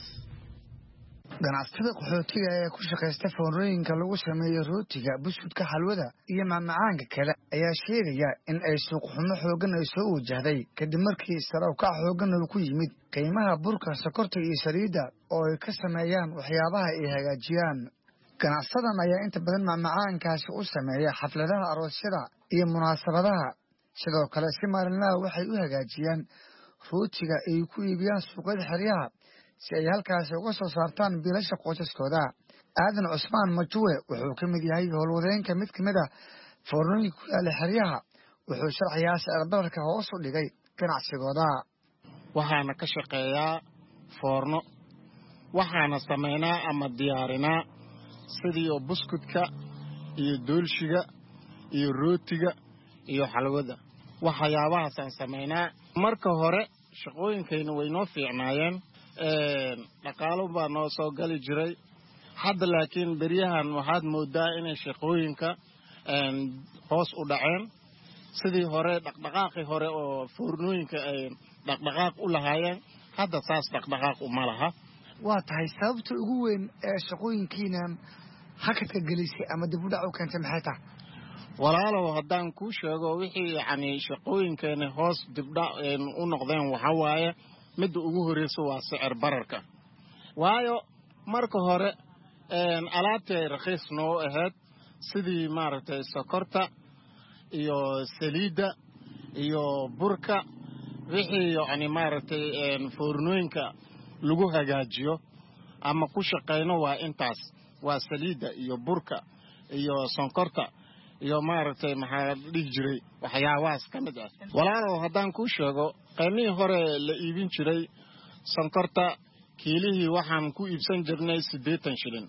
ganacsatada qaxootiga ee ku shaqaysta foornooyinka lagu sameeyo rootiga, buskudka, xalwada iyo macmacaanka kale ayaa sheegaya in ay suuq xumo xoogan ay soo wajahday kadib markii sare u kac xoogan uu ku yimid qiimaha burka, sokorta iyo saliidda oo ay ka sameeyaan waxyaabaha ay hagaajiyaan. ganacsadan ayaa inta badan macmacaankaasi u sameeya xafladaha aroosyada iyo munaasabadaha. sidoo kale si maalinlaha waxay u hagaajiyaan rootiga ay ku iibiyaan suuqyada xeryaha si ay halkaasi uga soo saartaan biilasha qoysaskooda. aadan cusmaan majuwe wuxuu ka mid yahay howlwadeenka mid ka mid ah foornooyinka ku yaala xeryaha. wuxuu sharxayaa sicir-bararka hoos u dhigay ganacsigooda. waxaana ka shaqeeyaa foorno, waxaana samaynaa ama diyaarinaa sidii oo buskudka iyo doolshiga iyo rootiga iyo xalwada. waxyaabahaasaan samaynaa. marka hore shaqooyinkayna way noo fiicnaayeen, dhaqaalo baa noo soo gali jiray. hadda laakiin beryahan waxaad moodaa inay shaqooyinka hoos u dhaceen. sidii hore dhaqdhaqaaqii hore oo foornooyinka ay dhaqdhaqaaq u lahaayeen, hadda saas dhaqdhaqaaq uma laha. waa tahay sababta ugu weyn ee shaqooyinkiinan hakadka gelisay ama dib u dhac u keentay maxay tahay? walaalow haddaan kuu sheego wixii yacni shaqooyinkeena hoos dibdhac u noqdeen waxaa waaye midda ugu horreysa waa sicir bararka. waayo marka hore alaabtii ay rakhiis noo ahayd sidii maaragtay sokorta iyo saliidda iyo burka, wixii yacni maaragtay foornooyinka lagu hagaajiyo ama ku shaqayno waa intaas. waa saliidda iyo burka iyo sonkorta iyo maaragtay maxaa dhihi jiray waxyaabahaas ka mid ah. walaalow haddaan kuu sheego qiimihii hore la iibin jiray sonkorta kiilihii waxaan ku iibsan jirnay siddeetan shilin.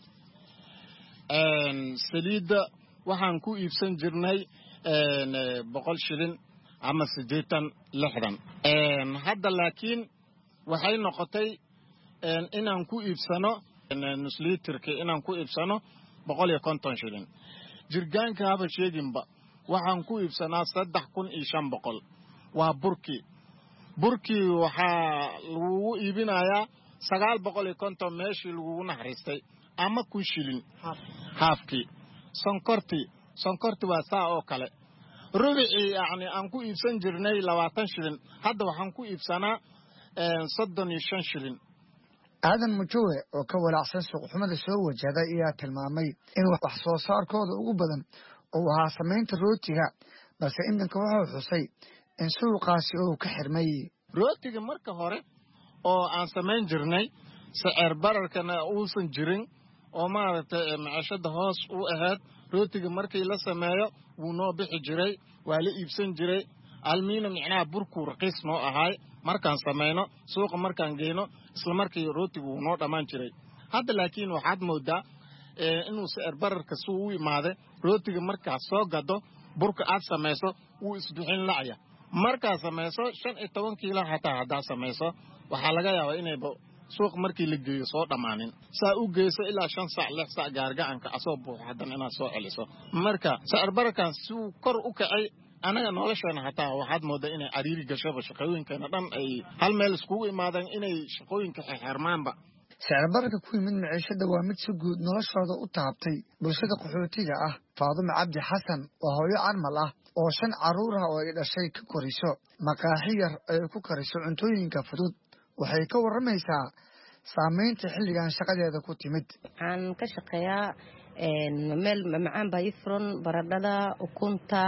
saliidda waxaan ku iibsan jirnay boqol shilin ama siddeetan lixdan. hadda laakiin waxay noqotay inaan ku iibsano nusliitirka inaan ku iibsano boqol iyo konton shilin. jirgaanka haba sheeginba waxaan ku iibsanaa saddex kun iyo shan boqol. waa burkii burkii waxaa lagugu iibinayaa sagaal boqol iyo konton meeshii lagugu naxariistay ama kun shilin haafkii. sonkortii sonkortii waa saa oo kale. rubicii yacni aan ku iibsan jirnay labaatan shilin, hadda waxaan ku iibsanaa soddon iyo shan shilin. aadan mujuwe oo ka walaacsan suuqxumada soo wajahday ayaa tilmaamay in wax soo saarkooda ugu badan uu ahaa samaynta rootiga, balse iminka wuxuu xusay in suuqaasi uu ka xirmay. rootiga marka hore oo aan samayn jirnay sicir bararkana uusan jirin oo maaragtay maciishada hoos u ahayd, rootiga markii la sameeyo wuu noo bixi jiray, waa la iibsan jiray. almiina micnaha burkuu raqiis noo ahaay. markaan samayno suuqa markaan geyno isla markii rootigu wuu noo dhammaan jiray. hadda laakiin waxaad moodaa inuu sicir bararka suu u imaade. rootiga markaad soo gado burka aad samayso wuu isbixin lacya. markaad samayso shan iyo toban kiilo hataa haddaad samayso waxaa laga yaabaa inayba suuq markii la geeyo soo dhammaanin. saa u geyso ilaa shan sac lix sac gaargacanka asoo buuxo haddana inaad soo celiso. marka sicir bararkan suu kor u kacay anaga nolosheena hataa waxaad moodaa inay cariiri gashaba shaqooyinkeena dhan ay hal meel iskugu imaadeen inay shaqooyinka xirmaanba. sicir bararka ku yimid maciishada waa mid si guud noloshooda u taabtay bulshada qaxootiga ah. Faadumo Cabdi Xasan waa hooyo carmal ah oo shan caruur ah oo ay dhashay ka koriso maqaaxi yar ay ku kariso cuntooyinka fudud. Waxay ka waramaysaa saameynta xilligan shaqadeeda ku timid. Waxaan ka shaqeeyaa meel macaan baa ifron baradhada ukunta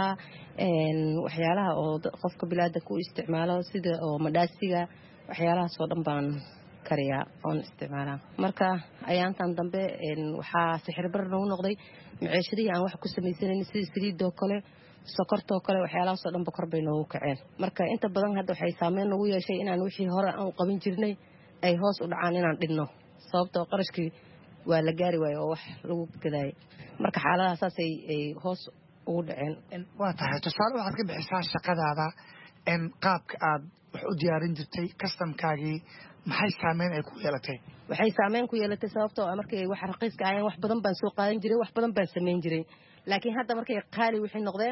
waxyaalaha oo qofka bilaada ku isticmaalo sida oo madhaasiga waxyaalahaas oo dhan baan kariyaa oon isticmaalaa. Marka ayaantan dambe waxaa sixir barar nagu noqday maciishadii aan wax ku samaysanin sida saliidoo kale sokortoo kale waxyaalahaas oo dhanba kor bay noogu kaceen. Marka inta badan hadda waxay saameyn nagu yeeshay inaan wixii hore aan qaban jirnay ay hoos u dhacaan inaan dhigno sababtoo qarashkii waa la gaari waayo oo wax lagu gadaayay. Marka xaaladahaas ay hoos ugu dhaceen. Waa tahay tusaale waxaad ka bixisaa shaqadaada in qaabka aad wax u diyaarin jirtay customkaagii maxay saameyn ay ku yeelatay? Waxay saameyn ku yeelatay sababtoo ah markay wax raqiiska ayaan wax badan baan soo qaadan jiray wax badan baan sameyn jiray. Laakiin hadda markay qaali wixii noqdeen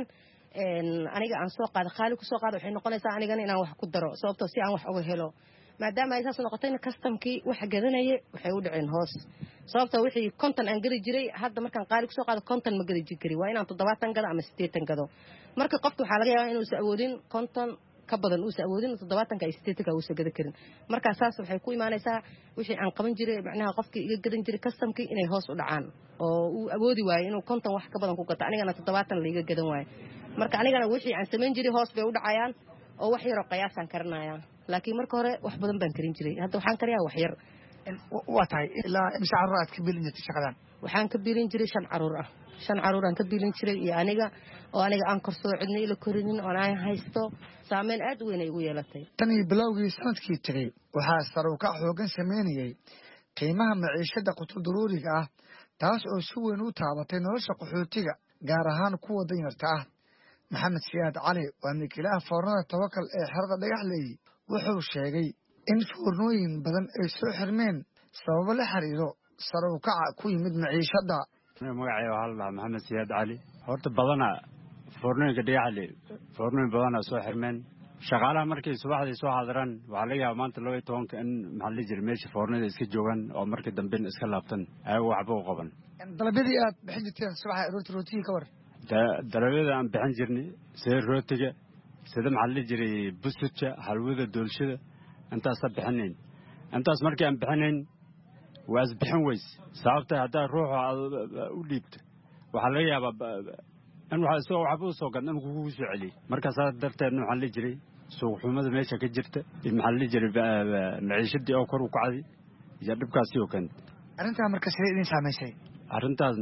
aniga aan soo qaado qaali ku soo qaado waxay noqonaysaa anigana inaan wax ku daro sababtoo si aan wax uga helo. maadaama ay saas noqotayna customkii wax gadanayay waxay u dhaceen hoos sababtoo wixii konton aan gari jiray hadda markaan qaali ku soo qaado konton ma gari jiri waa inaan toddobaatan gado ama siddeetan gado marka qofku waxa laga yaabaa inuu awoodin konton ka badan uu awoodin toddobaatan ka siddeetan ka uu soo gada karin marka saas waxay ku imaanaysaa wixii aan qaban jiray macnaha qofkii iga gadan jiray customkii inay hoos u dhacaan oo uu awoodi waayo inuu konton wax ka badan ku gato anigana toddobaatan la iga gadan waayo marka anigana wixii aan sameyn jiray hoos bay u dhacayaan oo wax yar oo qiyaasaan karanayaa laakiin marka hore wax badan baan karin jiray hadda waxaan kariyaa wax yar waa tahay ilaa imsa caruur aad ka bilin jirtay shaqadan waxaan ka bilin jiray shan caruur ah shan caruur aan ka bilin jiray iyo aniga oo aniga aan korsoo cidna ila korinin oo aan haysto saameyn aad u weyn ay ugu yeelatay tan iyo bilowgii sanadkii tagay waxaa sare u kac xoogan sameynayay qiimaha maciishada qutul daruuriga ah taas oo si weyn u taabatay nolosha qaxootiga gaar ahaan kuwa danyarta ah maxamed siyaad cali waa milkiilaha foornada tawakal ee xerada dhagaxley wuxuu sheegay in foornooyin badan ay soo xirmeen sababo la xiriiro sare u kaca ku yimid maciishada magacayga waxaa la dhahaa maxamed siyaad cali horta badana foornooyinka dhagaxley foornooyin badana soo xirmeen shaqaalaha markay subaxdii soo xaadiraan waxaa laga yaabaa maanta laba iyo tobanka in maxaa la jira meesha foornada iska joogaan oo markii dambe iska laabtan ayagu waxba u qaban dalabyadii aad bixin jirteen subaxa rooti rootiga ka war dalabyada aan bixin jirnay sida rootiga sida maxaa la jiray busudka halwada doolshada intaasa bixinayn intaas markii aan bixinayn waa isbixin weys sababta haddaa ruuxa u dhiibto waxaa laga yaabaa in waxa isagoo waxba u soo gadna in kugu soo celiyey markaasaa darteedna waxaa la jiray suuqxumada meesha ka jirta iyo maxaa la jiray maciishadii oo kor u kacday iyo dhibkaasi oo keenta arrintaa marka sidee idin saamaysay arrintaas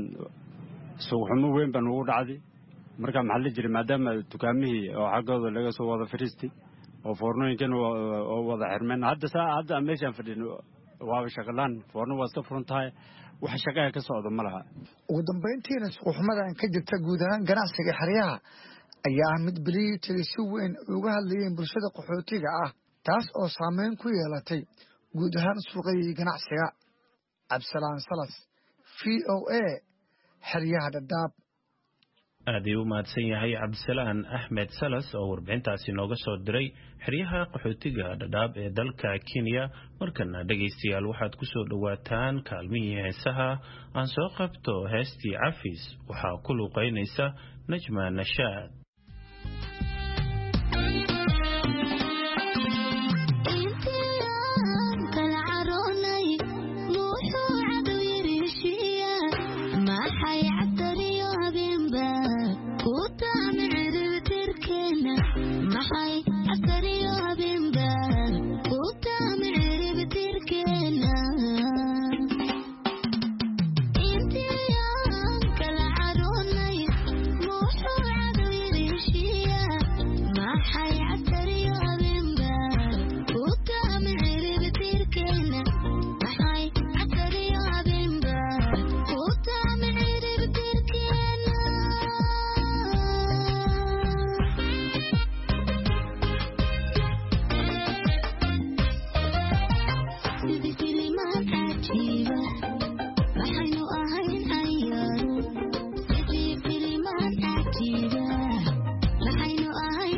suuqxumo weyn baa nugu dhacday marka maxaa la jiray maadaama dukaamihii oo xaggooda laga soo wada fariistay oo foornooyinkan oo wada xirmeen hadda saa hadda meeshaan fadhino waaba shaqalaan foorno waa iska furan tahay wax shaqaha ka socda ma laha ugu dambayntiina suuqxumadan ka jirta guud ahaan ganacsiga xeryaha ayaa ah mid bilihii tegay si weyn uga hadlayeen bulshada qaxootiga ah taas oo saameyn ku yeelatay guud ahaan suuqayii ganacsiga cabdisalaan salas v o a xeryaha dhadhaab aad ayuu u mahadsan yahay cabdisalaan axmed salas oo warbixintaasi nooga soo diray xeryaha qaxootiga dhadhaab ee dalka kenya markana dhegaystayaal waxaad ku soo dhowaataan kaalmihii heesaha aan soo qabto heestii cafis waxaa ku luuqaynaysa najma nashaad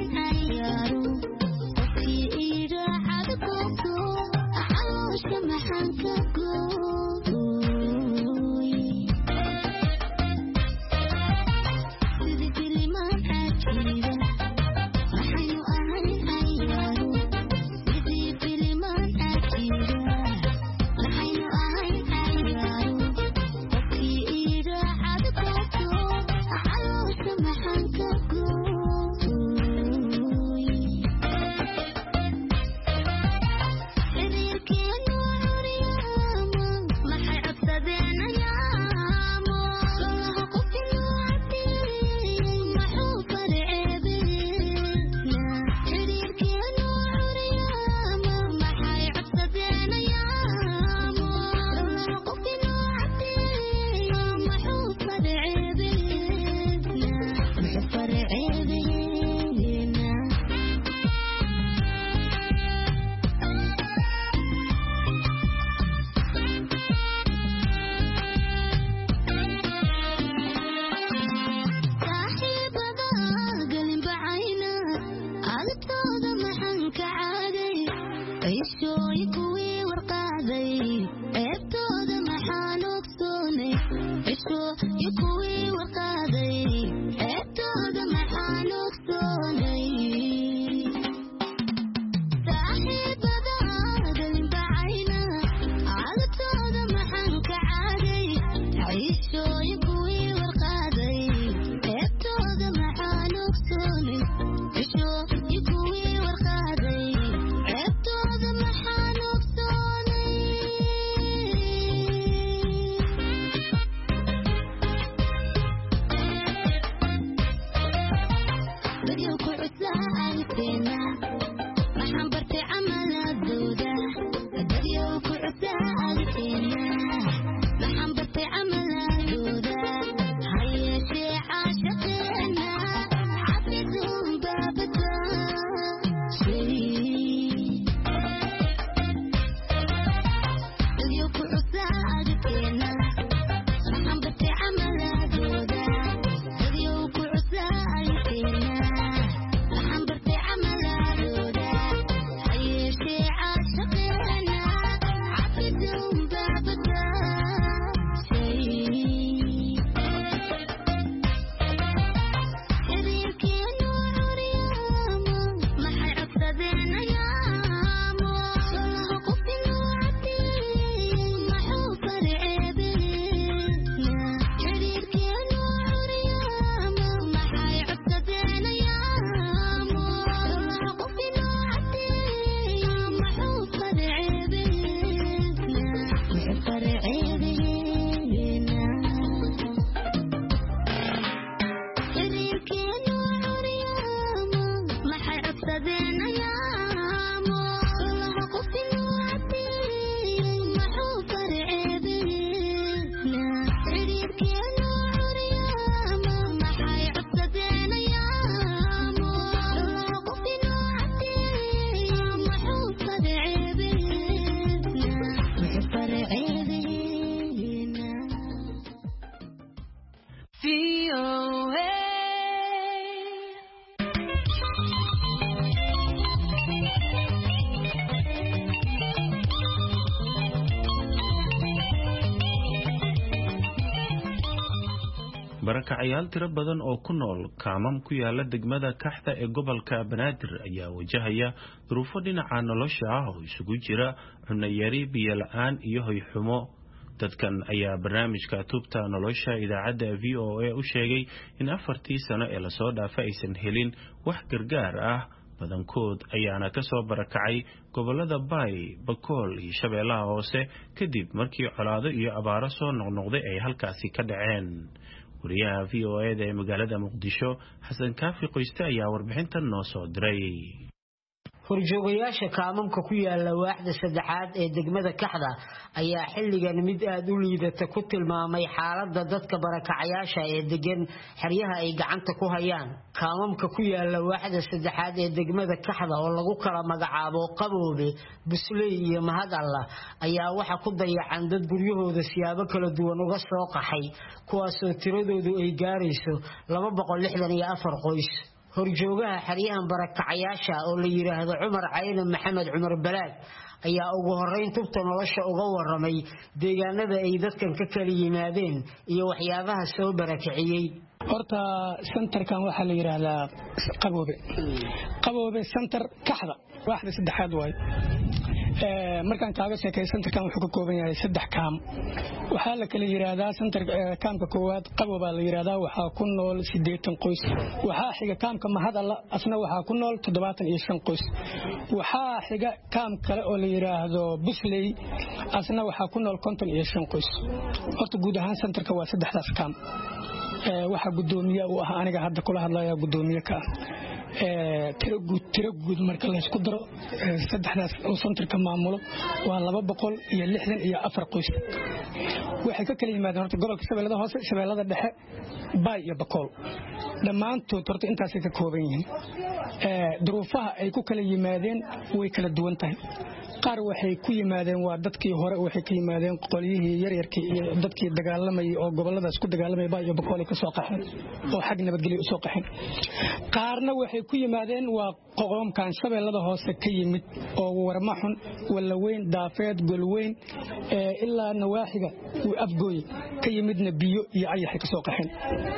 Come on. barakacayaal tiro badan oo ku nool kaamam ku yaala degmada Kaxda ee gobolka Banaadir ayaa wajahaya duruufo dhinaca nolosha ah oo isugu jira cunno yari, biyo la'aan iyo hoy xumo. dadkan ayaa barnaamijka Tubta Nolosha idaacadda V O A u sheegay in afartii sano ee la soo dhaafay aysan helin wax gargaar ah, badankood ayaana ka soo barakacay gobolada Bay, Bakool iyo Shabeellaha Hoose kadib markii colaado iyo abaaro soo noqnoqday ay halkaasi ka dhaceen. wariyaha V O A ee magaalada Muqdisho Xasan Kaafi Qoyste ayaa warbixintan noo soo diray. horjoogayaasha kaamamka ku yaala waaxda saddexaad ee degmada Kaxda ayaa xilligan mid aad u liidata ku tilmaamay xaaladda dadka barakacayaasha ee degan xeryaha ay gacanta ku hayaan. kaamamka ku yaala waaxda saddexaad ee degmada Kaxda oo lagu kala magacaabo Qaboobe, Busley iyo Mahadalla ayaa waxa ku dayacan dad guryahooda siyaabo kala duwan uga soo qaxay, kuwaas oo tiradoodu ay gaarayso laba boqol lixdan iyo afar qoys. horjoogaha xeryahan barakacayaasha oo la yiraahdo Cumar Cayne Maxamed Cumar Balaad ayaa ugu horeyn tubta nolosha uga waramay deegaanada ay dadkan ka kala yimaadeen iyo waxyaabaha soo barakaciyay. horta centerkan waxa la yiraahdaa qaboobe qaboobe center kaxda waaxda saddexaad way ee markaan kaaga sheekay centerkan wuxuu ka kooban yahay saddex kaam waxa la kala yiraahdaa center kaamka koowaad qabooba la yiraahdaa waxa ku nool siddeetan qoys waxa xiga kaamka mahadalla asna waxa ku nool toddobaatan iyo shan qoys waxa xiga kaam kale oo la yiraahdo Busley asna waxa ku nool konton iyo shan qoys horta guud ahaan centerka waa saddexdaas kaam ee waxa gudoomiye uu ah aniga hadda kula hadlayaa gudoomiye ka ee tiro guud tiro guud marka la isku daro saddexdaas oo centerka maamulo waa laba boqol iyo lixdan iyo afar qoys waxay ka kala yimaadeen horta gobolka Shabeellada Hoose Shabeellada Dhexe Bay iyo Bakool dhamaantood horta intaas ay ka kooban yihiin ee duruufaha ay ku kala yimaadeen way kala duwan tahay qaar waxay ku yimaadeen waa dadkii hore waxay ka yimaadeen qoliyihii yar yarkii iyo dadkii dagaalamay oo gobolada isku dagaalamay Bay iyo Bakool ka soo qaxeen oo xag nabadgelyo soo qaxeen qaarna waxay ku yimaadeen waa qoomkan Shabeellada Hoose ka yimid oo warma xun wala weyn daafeed golweyn ee ilaa nawaaxiga uu afgooy ka yimidna biyo iyo ayax ka soo qaxeen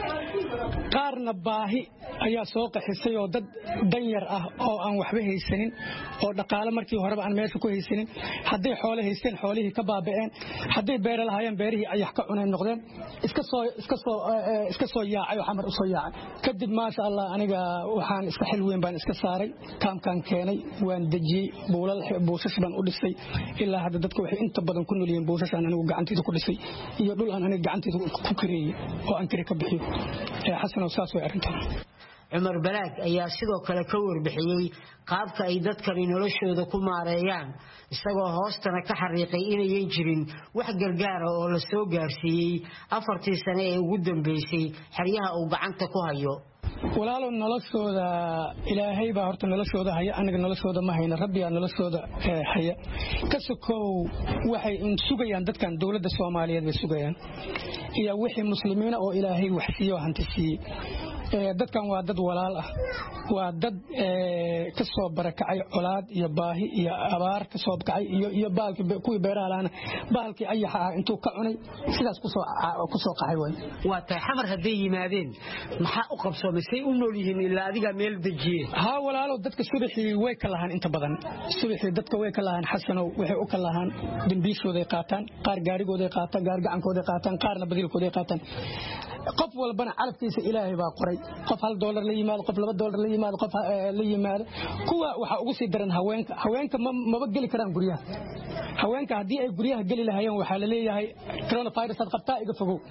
qaarna baahi ayaa soo qaxisay oo dad danyar ah oo aan waxba haysanin oo dhaqaale markii horeba aan meesha ku haysanin haday xoolo haysteen xoolihii ka baaba'een haday beer lahaayeen beerihii ayax ka cunay noqdeen iska soo iska soo iska soo yaacay xamar u soo yaacay kadib ma sha Allah aniga waxaan iska xil weyn baan iska saaray kaamkan keenay waan dajiyay buulal buushash baan u dhisay ilaa hadda dadku waxay inta badan ku nooliyeen buushash aan anigu gacantayda ku dhisay iyo dhul aan aniga gacantayda ku kareeyay oo aan kare ka bixiyo ee xasan oo saas way arintan Cumar Balaad ayaa sidoo kale ka warbixiyay qaabka ay dadkani noloshooda ku maareeyaan isagoo hoostana ka xariiqay inay jirin wax gargaar ah oo la soo gaarsiiyay afartii sano ee ugu dambeysay xeryaha uu gacanta ku hayo walaalo noloshooda ilaahay baa horta noloshooda haya aniga noloshooda ma hayna rabbi aa noloshooda haya ka sokow waxay sugayaan dadkan dawladda Soomaaliyeed bay sugayaan iyo wixii muslimiina oo ilaahay wax siiyo hanti siiyay ee dadkan waa dad walaal ah waa dad ee ka soo barakacay colaad iyo baahi iyo abaar ka soo bakay iyo iyo baalki kuwii beeraha laana baalki ayaxa intuu ka cunay sidaas ku soo ku soo qaxay way waa tay xamar haday yimaadeen maxaa u qabsoomisay u nool yihiin ilaa adiga meel dajiye ha walaalo dadka subaxii way ka lahaan inta badan subaxii dadka way ka lahaan xasanow waxay u ka lahaan dambiishooday qaataan qaar gaarigooday qaataan gaar gacankooday qaataan qaarna badilkooday qaataan qof walbana calafkiisa ilaahay baa qoray qof hal dollar la yimaado qof laba dollar la yimaado qof la yimaado kuwa waxa ugu sii daran haweenka haweenka ma gali karaan guriyaha haweenka hadii ay guriyaha gali lahaayeen waxa la leeyahay coronavirus ad qabtaa iga fogow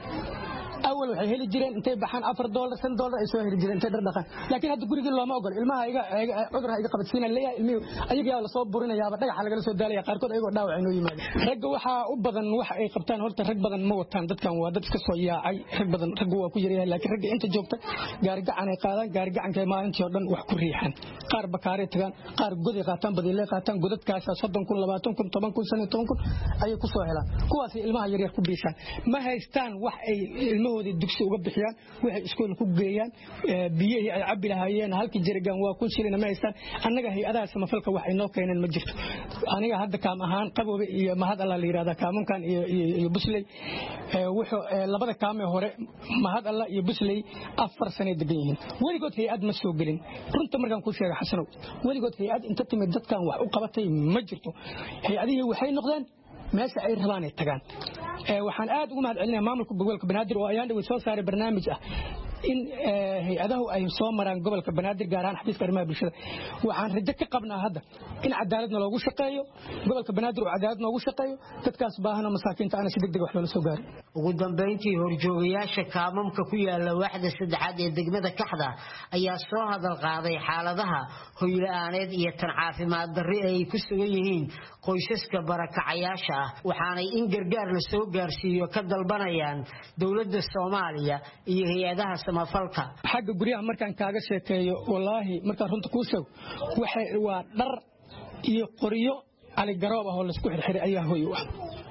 awal waxay heli jireen intay baxaan afar dollar shan dollar ay soo heli jireen intay dhaqan laakiin hadda gurigii looma ogol ilmaha iga cudur iga qabadsiina leeyahay ilmihi ayaga la soo burinayaaba dhagax laga soo daalaya qaarkood ayagoo dhaawac inoo yimaado rag waxa u badan wax ay qabtaan horta rag badan ma wataan dadkan waa dad iska soo yaacay rag badan rag waa ku yareeyay laakiin rag inta joogta gaar gacan ay qaadaan gaar gacanka maalintii oo dhan wax ku riixan qaar bakaare tagaan qaar godi qaataan badilay qaataan godadkaas soddon kun labaatan kun toban kun shan iyo toban kun ay ku soo helaan kuwaas ilmaha yar yar ku biishaan ma haystaan wax ay ilmahoodii dugsi uga bixiyaan waxay iskool ku geeyaan biyihii ay cabi lahaayeen halkii jirigan waa ku shilina ma haystaan annaga hay'adaha samafalka wax inoo keenan ma jirto aniga hadda kaam ahaan qaboobe iyo mahad Allah la yiraahdo kaamunkan iyo iyo Busley wuxuu labada kaam ee hore mahad Allah iyo Busley afar sano degan yihiin waligood hay'ad ma soo gelin runta markaan ku sheegay xasanow waligood hay'ad inta timid dadkan wax u qabatay ma jirto hay'adihii waxay noqdeen meesha ay rabaan ay tagaan ee waxaan aad ugu mahad celinayaa maamulka gobolka Banaadir oo ayaan dhaway soo saaray barnaamij ah in hay'adahu ay soo maraan gobolka Banaadir gaar ahaan xafiiska arrimaha bulshada waxaan rajo ka qabnaa hadda in cadaalad loogu shaqeeyo gobolka Banaadir oo cadaalad loogu shaqeeyo dadkaas baahana masaakiinta aan si degdeg wax loo soo gaaro ugu dambeyntii horjoogayaasha kaamamka ku yaala waaxda saddexaad ee degmada Kaxda ayaa soo hadal qaaday xaaladaha hoylaaneed iyo tan caafimaad darri ay ku sugan yihiin qoysaska barakacayaasha ah waxaanay in gargaar la soo gaarsiiyo ka dalbanayaan dawladda Soomaaliya iyo hay'adaha samafalka xagga guriyaha markaan kaaga sheekeeyo wallahi markaan runta ku sheego waxa waa dhar iyo qoriyo ali garoob ah oo la isku xirxiray ayaa hooy u ah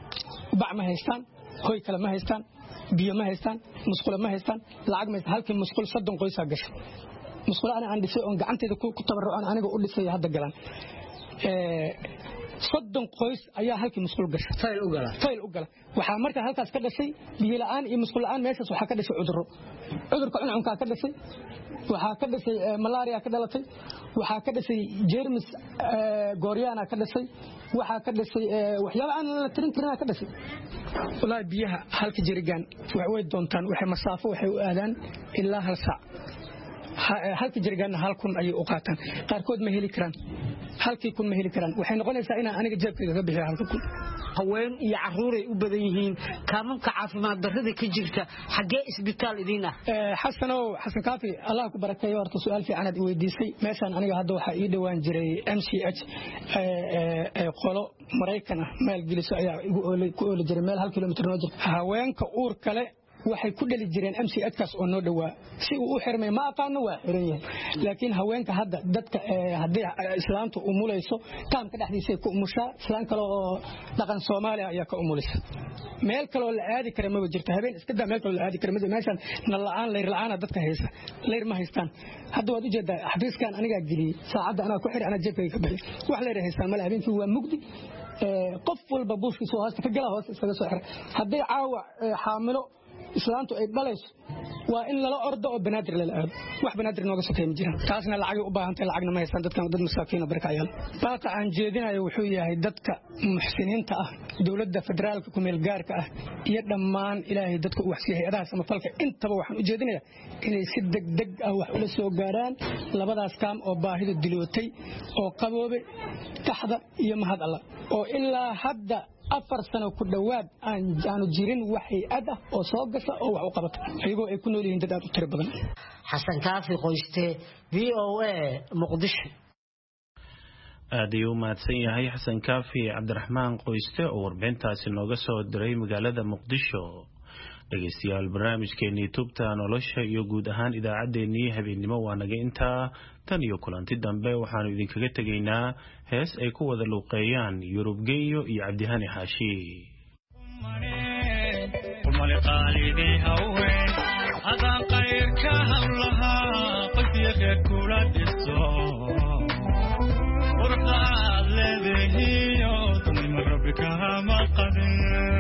bac ma haystaan hooy kale ma haystaan biyo ma haystaan musqul ma haystaan lacag ma haystaan halkii musqul soddon qoys ah gashay musqul ana aan dhisay oo gacanteeda ku tabarrucaan aniga u dhisay hadda galan ee soddon qoys ayaa halkii musqul gashay fayl u gala fayl u gala waxa marka halkaas ka dhashay biyo la'aan iyo musqul la'aan meeshaas waxa ka dhashay cudurro cudurka cuncunka ka dhashay waxa ka dhashay malaria ka dhalatay waxa ka dhashay jeermis gooryaana ka dhashay waxa ka dhashay waxyaabo aan la tirin karin ka dhashay wallahi biyaha halka jirigan way doontaan waxay masaafo waxay u aadaan ilaa hal saac halka jirigan hal kun ay u qaataan qaarkood ma heli karaan halkii kun ma heli karaan waxay noqonaysaa in aniga jeebkayga ka bixiyo halka kun haween iyo caruur ay u badan yihiin kaamanka caafimaad darrada ka jirta xagee isbitaal idin ah ee xasanow xasan kaafi Allah ku barakeeyo horta su'aal fiican aad weydiisay meeshan aniga hadda waxa ii dhawaan jiray M C H ee qolo Mareykan ah meel geliso ayaa igu oolay ku oolay jiray meel hal kiiloomitir noo jir haweenka uur kale waxay ku dhali jireen M C H kaas oo noo dhawaa si uu u xirmay ma aqaano waa xiran yahay laakiin haweenka hadda dadka hadii islaamtu u mulayso taamka dhaxdiisa ku umushaa islaan kale oo dhaqan Soomaaliya ayaa ka umulaysa meel kale oo la aadi karo ma jirto habeen iska daa meel kale la aadi karo ma meeshan nal la'aan leer la'aan dadka haysta leer ma haystaan hadda waad u jeedaa xafiiskan aniga giliyay saacada ana ku xir ana jeebkayga ka bixi wax leer haystaan mal habeenkii waa mugdi qof walba buushkiisa hoosta ka gala hoosta isaga soo xir hadii caawa xaamilo islaantu ay dhalayso waa in lala ordo oo banaadir la aado wax banaadir nooga sokeeyay jiraan taasna lacag u baahan tahay lacagna ma haysan dadkan dad masaakiin ah barkaayal baaqa aan jeedinayo wuxuu yahay dadka muxsiniinta ah dawladda federaalka ku meel gaarka ah iyo dhammaan ilaahay dadka u waxsiiyay hay'adaha samafalka intaba waxaan u jeedinayaa inay si degdeg ah wax ula soo gaaraan labadaas kaam oo baahida dilootay oo qaboobe taxda iyo mahad Allah oo ilaa hadda afar sano ku dhawaad aan aanu jirin waxay ada oo soo gasha oo wax u qabata ayagoo ay ku nool yihiin dad aad u tiro badan xasan kaafi qoyste V O A Muqdisho aad ayuu mahadsan yahay xasan kaafi cabdiraxmaan qoyste oo warbixintaasi nooga soo diray magaalada muqdisho dhegeystayaal barnaamijkeennii tubta nolosha iyo guud ahaan idaacaddeenii habeennimo waa naga intaa tan iyo kulanti dambe waxaanu idinkaga tegaynaa hees ay ku wada luuqeeyaan yurub genyo iyo cabdihani xaashi adaan qayrka hawlahaa qofkii reer kula dhiso quruxda aad leedahiyo dadnimo rabbi kahama qadin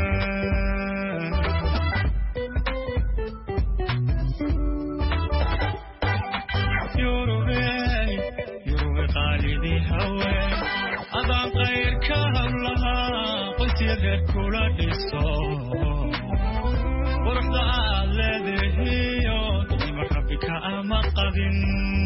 adaan qayrka hawlahaa qofkii reer kula dhiso quruxda aad leedahiyo dadnimo rabbi kahama qadin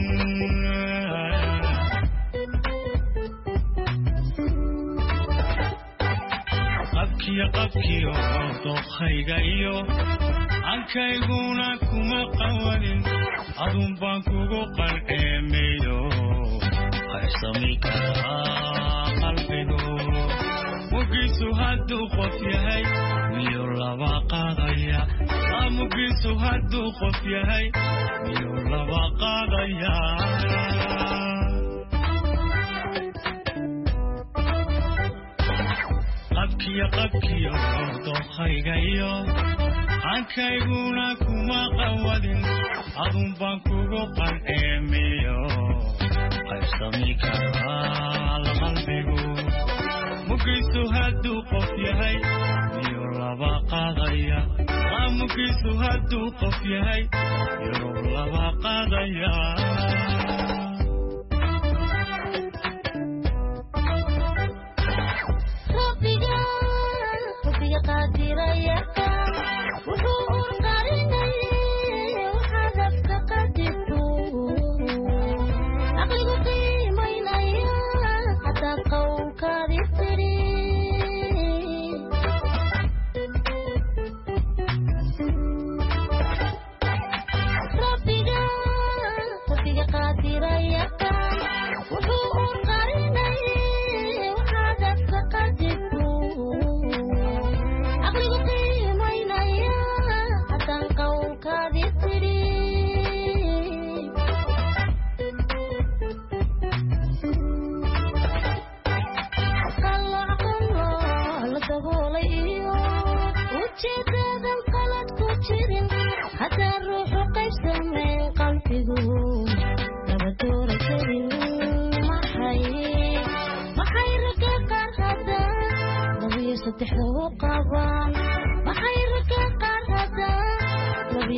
qabkiyo qabkiyo dookhayga iyo ankayguna kuma qawadin adun baan kugu qalceemeyo haysami karaa qalbigu mugiisu hadduu qof yahay miyo laba qaadaya mugiisu hadduu qof yahay miyo laba qaadaya qabkiyo qabkiyo dookhayga iyo ankayguna kuma qawadin adun baan kugu qalceemeyo haysami karaa qalbigu mugiisu hadduu qof yahay miyo laba qaadaya mugiisu hadduu qof yahay miyo laba qaadaya Aqligu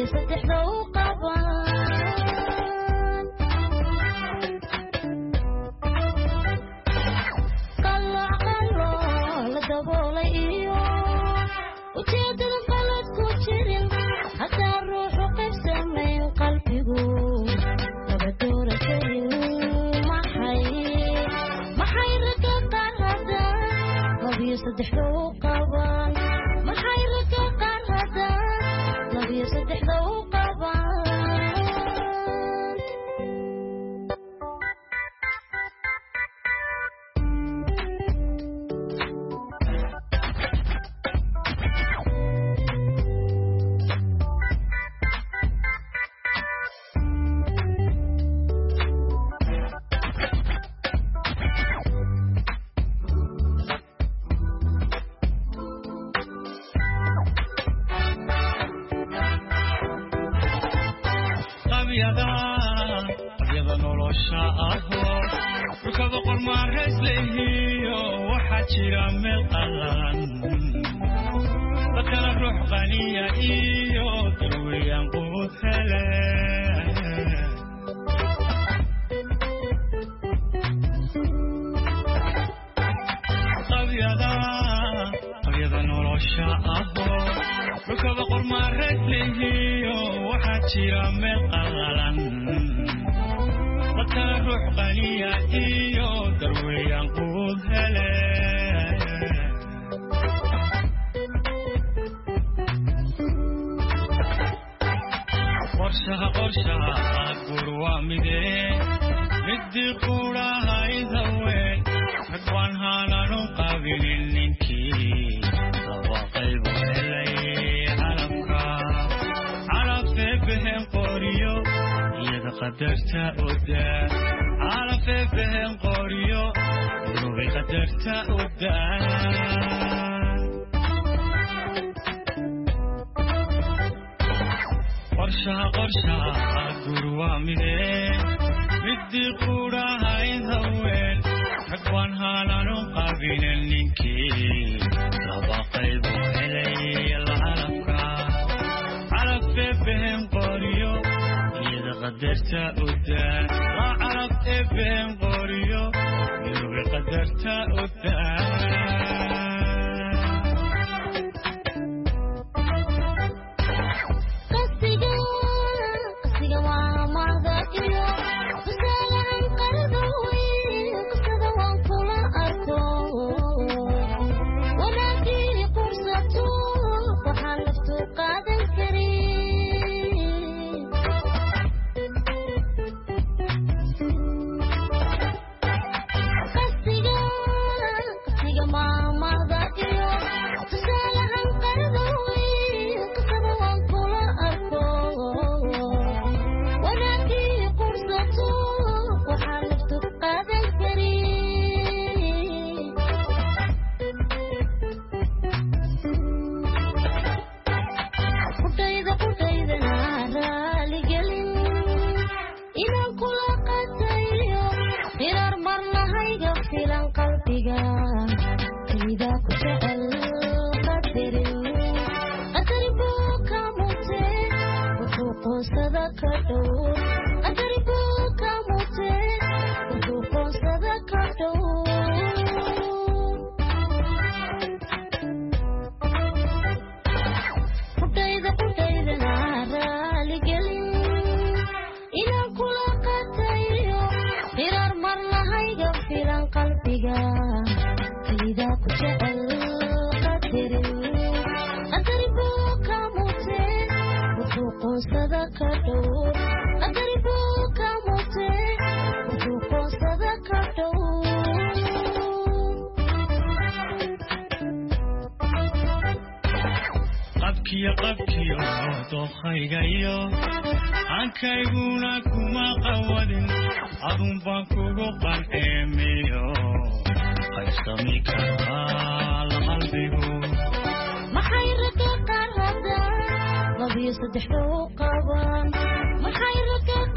صدح له قوام ما خيرك